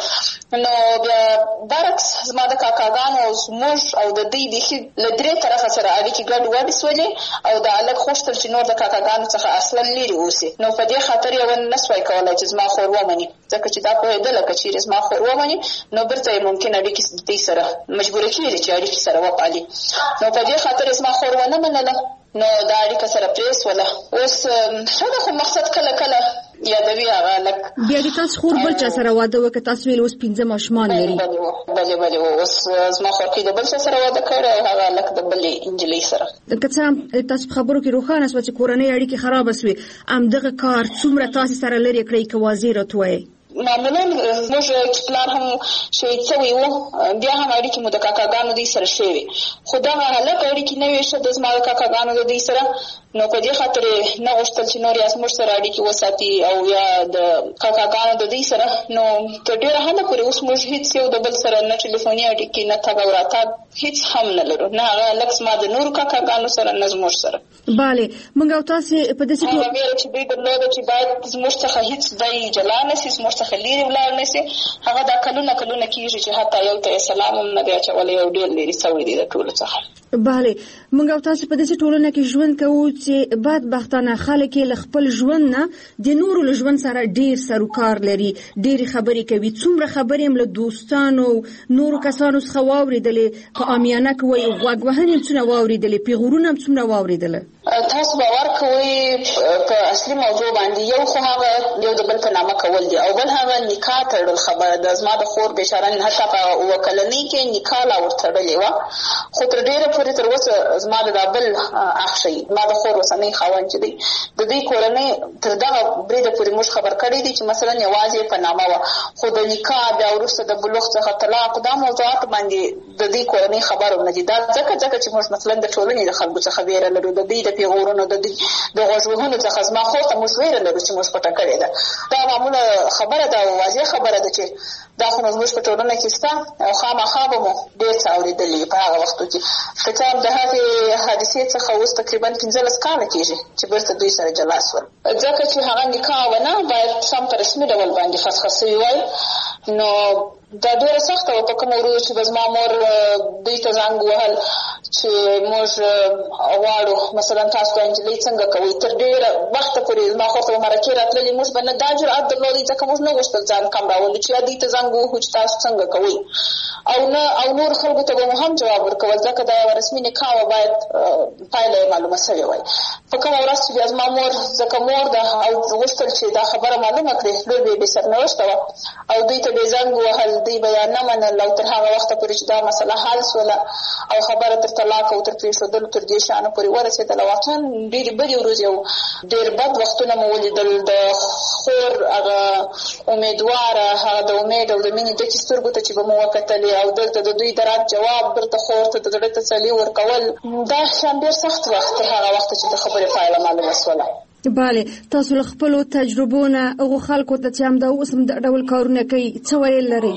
نو بیا برعکس زما د کاکاګانو او زموږ او د دوی بیخي له 3 طرفه سره اړیکې ګډوډې سولې او د هلک غوښتل چې نور د کاکاګانو څخه اصلا لرې اوسي. نو په دې خاطر یې ونه سوای کولی چې زما خور ومني، ځکه چې دا پوهېدله که چېرې زما خور ومني نو بیرته یې ممکن اړیکې د دوی سره مجبوره کېږي چې اړیکې سره وپالي. نو په دې خاطر یې زما خور ونه منله، نو دا اړیکه سره پرېښوله. اوس ښه ده، خو مقصد کله یادوي هغه هلک. بیا د تاسو خور بل چا سره واده وکړه؟ تاسو ویل اوس 15 ماشومان لري. بلې اوس زما خورکۍ د بل چا سره واده کړی او هغه هلک د بلې انجلۍ سره. که څه هم تاسو په خبرو کې روښانه شوه چې کورنۍ اړیکې خرابه شوې، همدغه کار څومره تاسې سره لرې کړی که واضح راته ووایئ؟ معمولا زموږ چې پلار هم شهید شوی و، بیا هم اړیکې مو د کاکاګانو دوی سره شوې، خو دغه هلک اړیکې نه وې ښه د زما د کاکاګانو د دوی سره. نو په دې خاطر نه غوښتل چې نور یا زموږ سره اړیکې وساتي او یا د کاکاګانو د دوی سره. نو تر ډېره حده پورې اوس موږ هېڅ یو د بل سره نه ټلیفوني اړیکې، نه تګ او راتګ هېڅ هم نه لرو، نه هغه هلک زما د نورو کاکاګانو سره نه زموږ سره. بله، موږ او تاسې په داسې هغه ویره چې دوی درلوده چې باید زموږ څخه هېڅ دی جلا نه سي، زموږ څخه لرې ولاړ نه سي، هغه دا کلونه کېږي چې حتی یو ته یې سلام هم نه دی اچولی، یو ډېر لرې سوی دی د ټولو څخه. بله، موږ او تاسو په داسې ټولنه کې ژوند کوو چې بدبختانه خلک یې له خپل ژوند نه د نورو له ژوند سره ډېر سروکار لري، ډېرې خبرې کوي. څومره خبرې هم له دوستانو نورو کسانو څخه واورېدلې، په عامیانه کې وایي غوږ وهنې هم څومره واورېدلې، پیغورونه هم څومره واورېدله. تاسو باور کوئ په اصلي موضوع باندې یو خو هغه یو د بل په نامه کول دي او بل هغه نکاح تړل خبره ده. زما د خور بېچاره حتی په 7 کلنۍ کې نکاح لا ورتړلې وه، خو تر ډېره پورې تر اوسه زما د دا بل اخ شي، زما د خور اوسنی خاوند چې دی د دوی کورنۍ تر دغه بریده پورې موږ خبر کړی دی چې مثلا یوازې په نامه وه، خو د نکاح بیا وروسته د بلوغ څخه طلاق دا موضوعات باندې د دوی کورنۍ خبر هم نه دي. دا ځکه چې موږ مثلا د ټولنې د خلکو څخه ویره لرو، د دوی د پیغورونو د غوږ وهلو څخه زما خور ته موږ ویره لرو چې موږ پټه کړې ده. دا معموله خبره ده او واضح خبره ده چې دا خو زموږ په ټولنه کې شته او خامخا به مو ډېر څه اورېدلي په هغه وختو کې. که څه هم د هغې حادثې څخه اوس تقریبا 15 کاله کېږي چې بیرته دوی سره جلا شول، ځکه چې هغه نکاح ونه باید سم په رسمي ډول باندې فسخه شوي وای. نو دا ډېره سخته وه په کومه ورځ چې به زما مور دوی ته زنګ وهل چې موږ غواړو مثلا تاسو ته نجلۍ څنګه کوئ. تر ډېره وخته پورې زما خور ته به مرکې راتللې، موږ به نه دا جرأت درلودی ځکه موږ نه غوښتل ځان کم راولو چې دوی ته زنګ ووهو چې تاسو څنګه کوئ، او نور خلکو ته به مو هم جواب ورکول ځکه دا یوه رسمي نکاح وه، باید پایله یې معلومه سوې وای. په کومه ورځ چې بیا زما مور ځکه مور ده او غوښتل چې دا خبره معلومه کړي، لور به یې بې سرنوشته وه او دوی ته ته به زنګ وهل دوی به یا نه منل او تر هغه وخته پورې چې دا مسله حل سوله او خبره تر طلاق او تر پرېښودلو تر دې شیانو پورې ورسېدله. واقعا ډېرې بدې ورځې او ډېر بد وختونه مو ولیدل. د خور هغه امیدواره هغه د امید او د مینې ډکې سترګو ته چې به مو وکتلې او دلته د دوی د رد جواب دلته خور ته د زړه تسلي ورکول، دا شیان ډېر سخت وخت تر هغه وخته چې د خبرې پایله معلومه شوله. بله، تاسو له خپلو تجربو نه هغو خلکو ته چې همدا اوس هم د ډول کارونه کوي څه ویل لرئ؟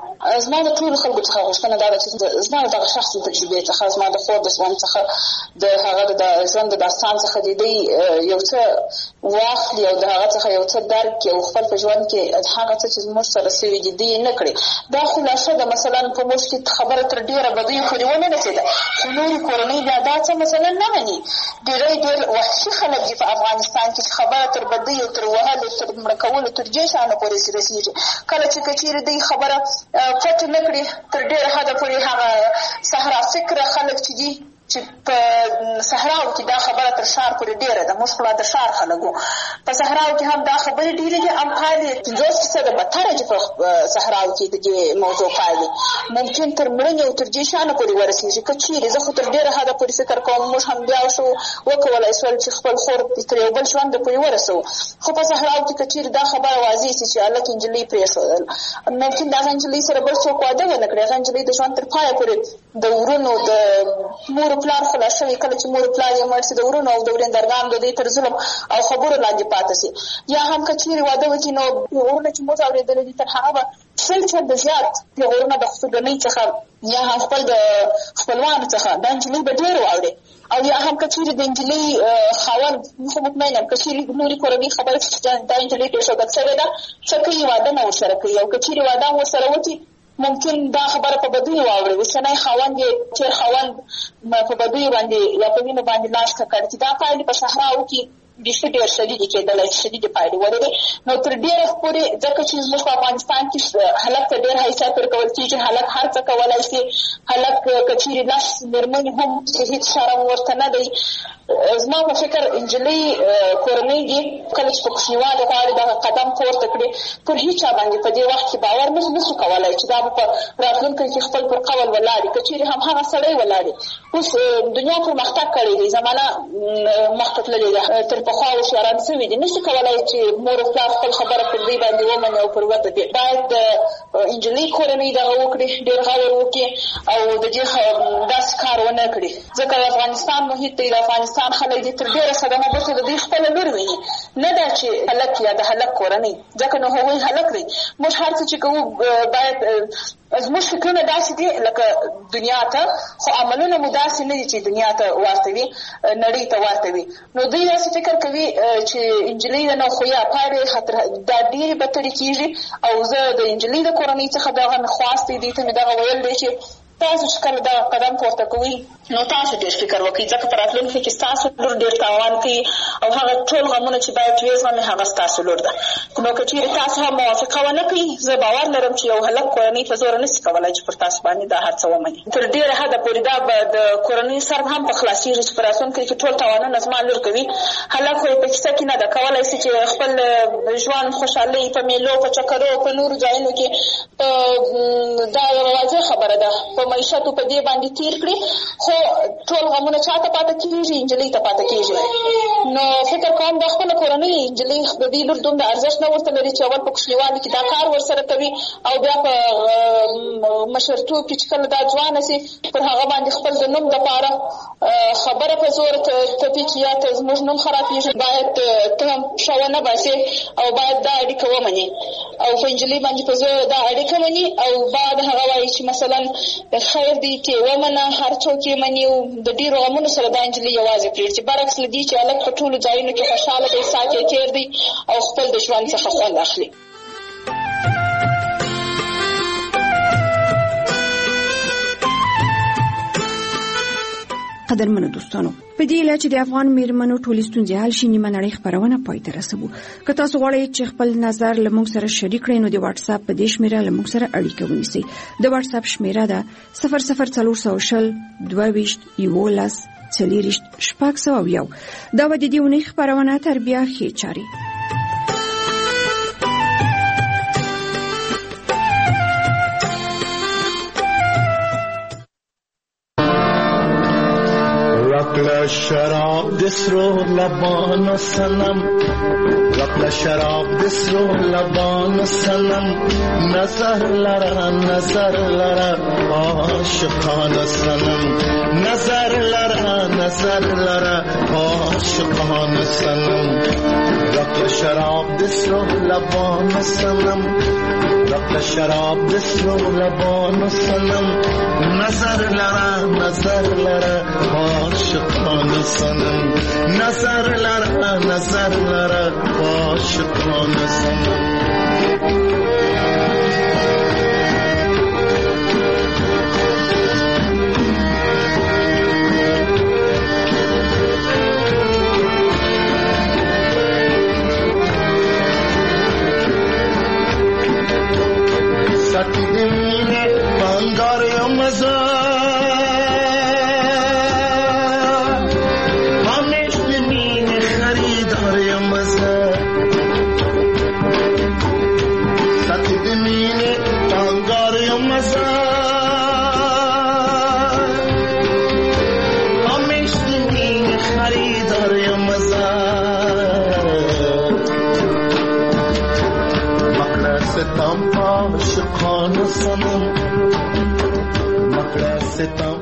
زما د ټولو خلکو څخه غوښتنه دا ده چې زما دغه شخصي تجربې څخه، زما د خور د ژوند څخه، د هغه د ژوند د داستان څخه د دوی یو څه واخلي او د هغه څخه یو څه درک کړي او خپل په ژوند کې هغه څه چې زموږ سره سوي دي دوی نه کړي. دا خلاصه ده. مثلا په موږ کې خبره تر ډېره بدیو پورې ونه رسېده خو نورې کورنۍ بیا دا څه مثلا نه مني. ډېر وحشي خلک دي په افغانستان کې چې خبره تر بدیو تر وهلو تر مړه کولو تر دې شیانو پورې رسېږي. کله چې که چېرې دوی خبره پټ نه کړي تر ډېره حده پورې هغه صحرا فکره خلک چې دي چې په صحراو کې دا خبره تر ښار پورې ډېره ده. موږ خو لا د ښار خلک وو. په صحراو کې هم دا خبرې ډېرې دي. امپایلې 50% بدتره چې په صحراو کې د دې موضوع پایلې ممکن تر مړینې او تر دې شیانو پورې ورسېږي. که چېرې زه خو تر ډېره حده پورې فکر کوم موږ هم بیا شو وکولی شول چې خپل خور تر یو بل ژوند پورې ورسوو. خو په صحراو کې که چېرې دا خبره واضح شي چې هلک نجلۍ پرېښودل، ممکن د هغه نجلۍ سره بل څوک واده ونه کړي. هغه نجلۍ د ژوند تر پایه پورې د ورونو د مور پلار خلاص شوي. کله چې مور پلار یې مړ شي د ورونو او د ورېندرګانو د دوی تر ظلم او خبرو لاندې پاتې شي. یا هم که چېرې واده وکړي نو پیغورونه چې موږ اورېدلي دي تر هغه به شل چنده زیات پیغورونه د خصوصي څخه یا هم خپل د خپلوانو څخه دا نجلۍ به ډېر واوري. او یا هم که چېرې د نجلۍ خاوند خو مطمئن یم که چېرې نورې کورنۍ خبره چې دا نجلۍ پرېښودل شوې ده څه کوي واده نه ورسره کوي. او که چېرې واده هم ورسره وکړي ممکن دا خبره په بدیو واوري. اوسنی خاوند یې تېر خاوند په بدیو باندې یا په وینو باندې لاس ککړ چې دا پایلې په صحراو کې بیخي ډېر شدیدې کېدلی چې شدیدې پایلې ولري. نو تر ډېره پورې ځکه چې زموږ په افغانستان کې هلک ته ډېر حیثیت ورکول کېږي. هلک هر څه کولی شي. هلک که چېرې لس مېرمنې هم هېڅ شرم ورته نه دی. زما په فکر نجلۍ کورنۍ دي کله چې په کوچنیوالي غواړي دغه قدم پورته کړي پر هېڅ چا باندې په دې وخت کې باور نه شو کولی چې دا به په راتلونکي کې خپل پر قول ولاړي. که چېرې هم هغه سړی ولاړي. اوس دنیا پرمختګ کړی دی، زمانه مخته تللې ده. تر پخوا هوښیاران شوي دي، نشي کولی چې مور او پلار خپل خبره پر دوی باندې ومني او پر وتړي. باید د نجلۍ کورنۍ دغه وکړي، ډېر غور وکړي او د دې داسې کار ونه کړي. ځکه د افغانستان محیط دی، د افغانستان خلک دي تر ډېره صدمه دلته د دوی خپله لور ویني، نه دا چې هلک یا د هلک کورنۍ. ځکه نو هغوی هلک دی. موږ هر څه چې کوو باید زموږ فکرونه داسې دي لکه دنیا ته، خو عملونه مو داسې نه دي چې دنیا ته ورته وي، نړۍ ته ورته وي. نو دوی داسې فکر کوي چې نجلۍ ده نو خو یا پایلې دا ډېرې بدترې کېږي. او زه د نجلۍ د کورنۍ څخه دغه مې خواست دی، دوی ته مې دغه ویل دی چې تاسو چې کله دا قدم پورته کوئ نو تاسو ډېر فکر وکړئ. ځکه په راتلونکي کې ستاسو لور ډېر تاوان کوي او هغه ټول غمونه چې باید ویې زغمي هغه ستاسو لور ده. نو که چېرې تاسو هم موافقه ونه کړئ، زه باور لرم چې یو هلک کورنۍ په زوره نشي کولی چې پر تاسو باندې دا هر څه ومني. تر ډېره حده پورې دا به د کورنۍ سر هم په خلاصېږي چې په راتلونکي کې ټول تاوانونه زما لور کوي. هلک خو یې په کیسه کې نه ده کولی شي چې خپل ژوند خوشحالۍ په میلو په چکرو په نورو ځایونو کې دا یوه واضح خبره ده په معیشتو په دې باندې تېر کړي. خو ټول غمونه چا ته پاته کېږي؟ نجلۍ ته پاته کېږي. نو فکر کوم دا خپله کورنۍ نجلۍ د دې لور دومره ارزښت نه ورته لري چې اول په کوچنیوالي کې دا کار ورسره کوي او بیا په مشرتوب کې چې کله دا ځوانه شي پر هغه باندې خپل د نوم دپاره خبره په زور تپي چې یا ته زموږ نوم خرابېږي. باید ته هم ښه ونه باسې او باید دا اړیکه ومنې او په نجلۍ باندې په زور دا اړیکه مني او بعد هغه وایي چې مثلا خیر دی ته ومنه، هر څوک یې مني او د ډېرو غمونو سره دا نجلۍ یوازې پرېږدي. برعکس له دې چې هلک په ټولو ځایونو کې خوشحاله دی، ساعت یې تېر دی او خپل د ژوند څخه خوند اخلي. قدرمنو دوستانو، په دې اله چې د افغان میرمنو ټولې ستونزې حل شي نیمه نړۍ خپرونه پای ته رسوو. که تاسو غواړئ چې خپل نظر له موږ سره شریک کړئ نو د واتس اپ په دې شمیره له موږ سره اړیکه ونیسئ. د واتس اپ شمیره ده 00400 22 11 40 601. دا به د دې اونۍ خپرونه تر بیا ښې چارې. وکړه شراب د سرو لبانو سنم وکړه شراب د سرو لبانو سنم نظر لره عاشقانه سنم نظر لره عاشقانه سنم وکړه شراب د سرو لبانو سنم وکړه شراب د سرو لبانو سنم نظر لره عاشقانه سنم نظر لره عاشقانه سنم ساتی دمینه بانگار یا مزا همیش دمینه خریدار یا مزا ساتی دمینه بانگار یا مزا همیش دمینه خریدار یا مزا ستم عاشقانه سنم مکړه ستم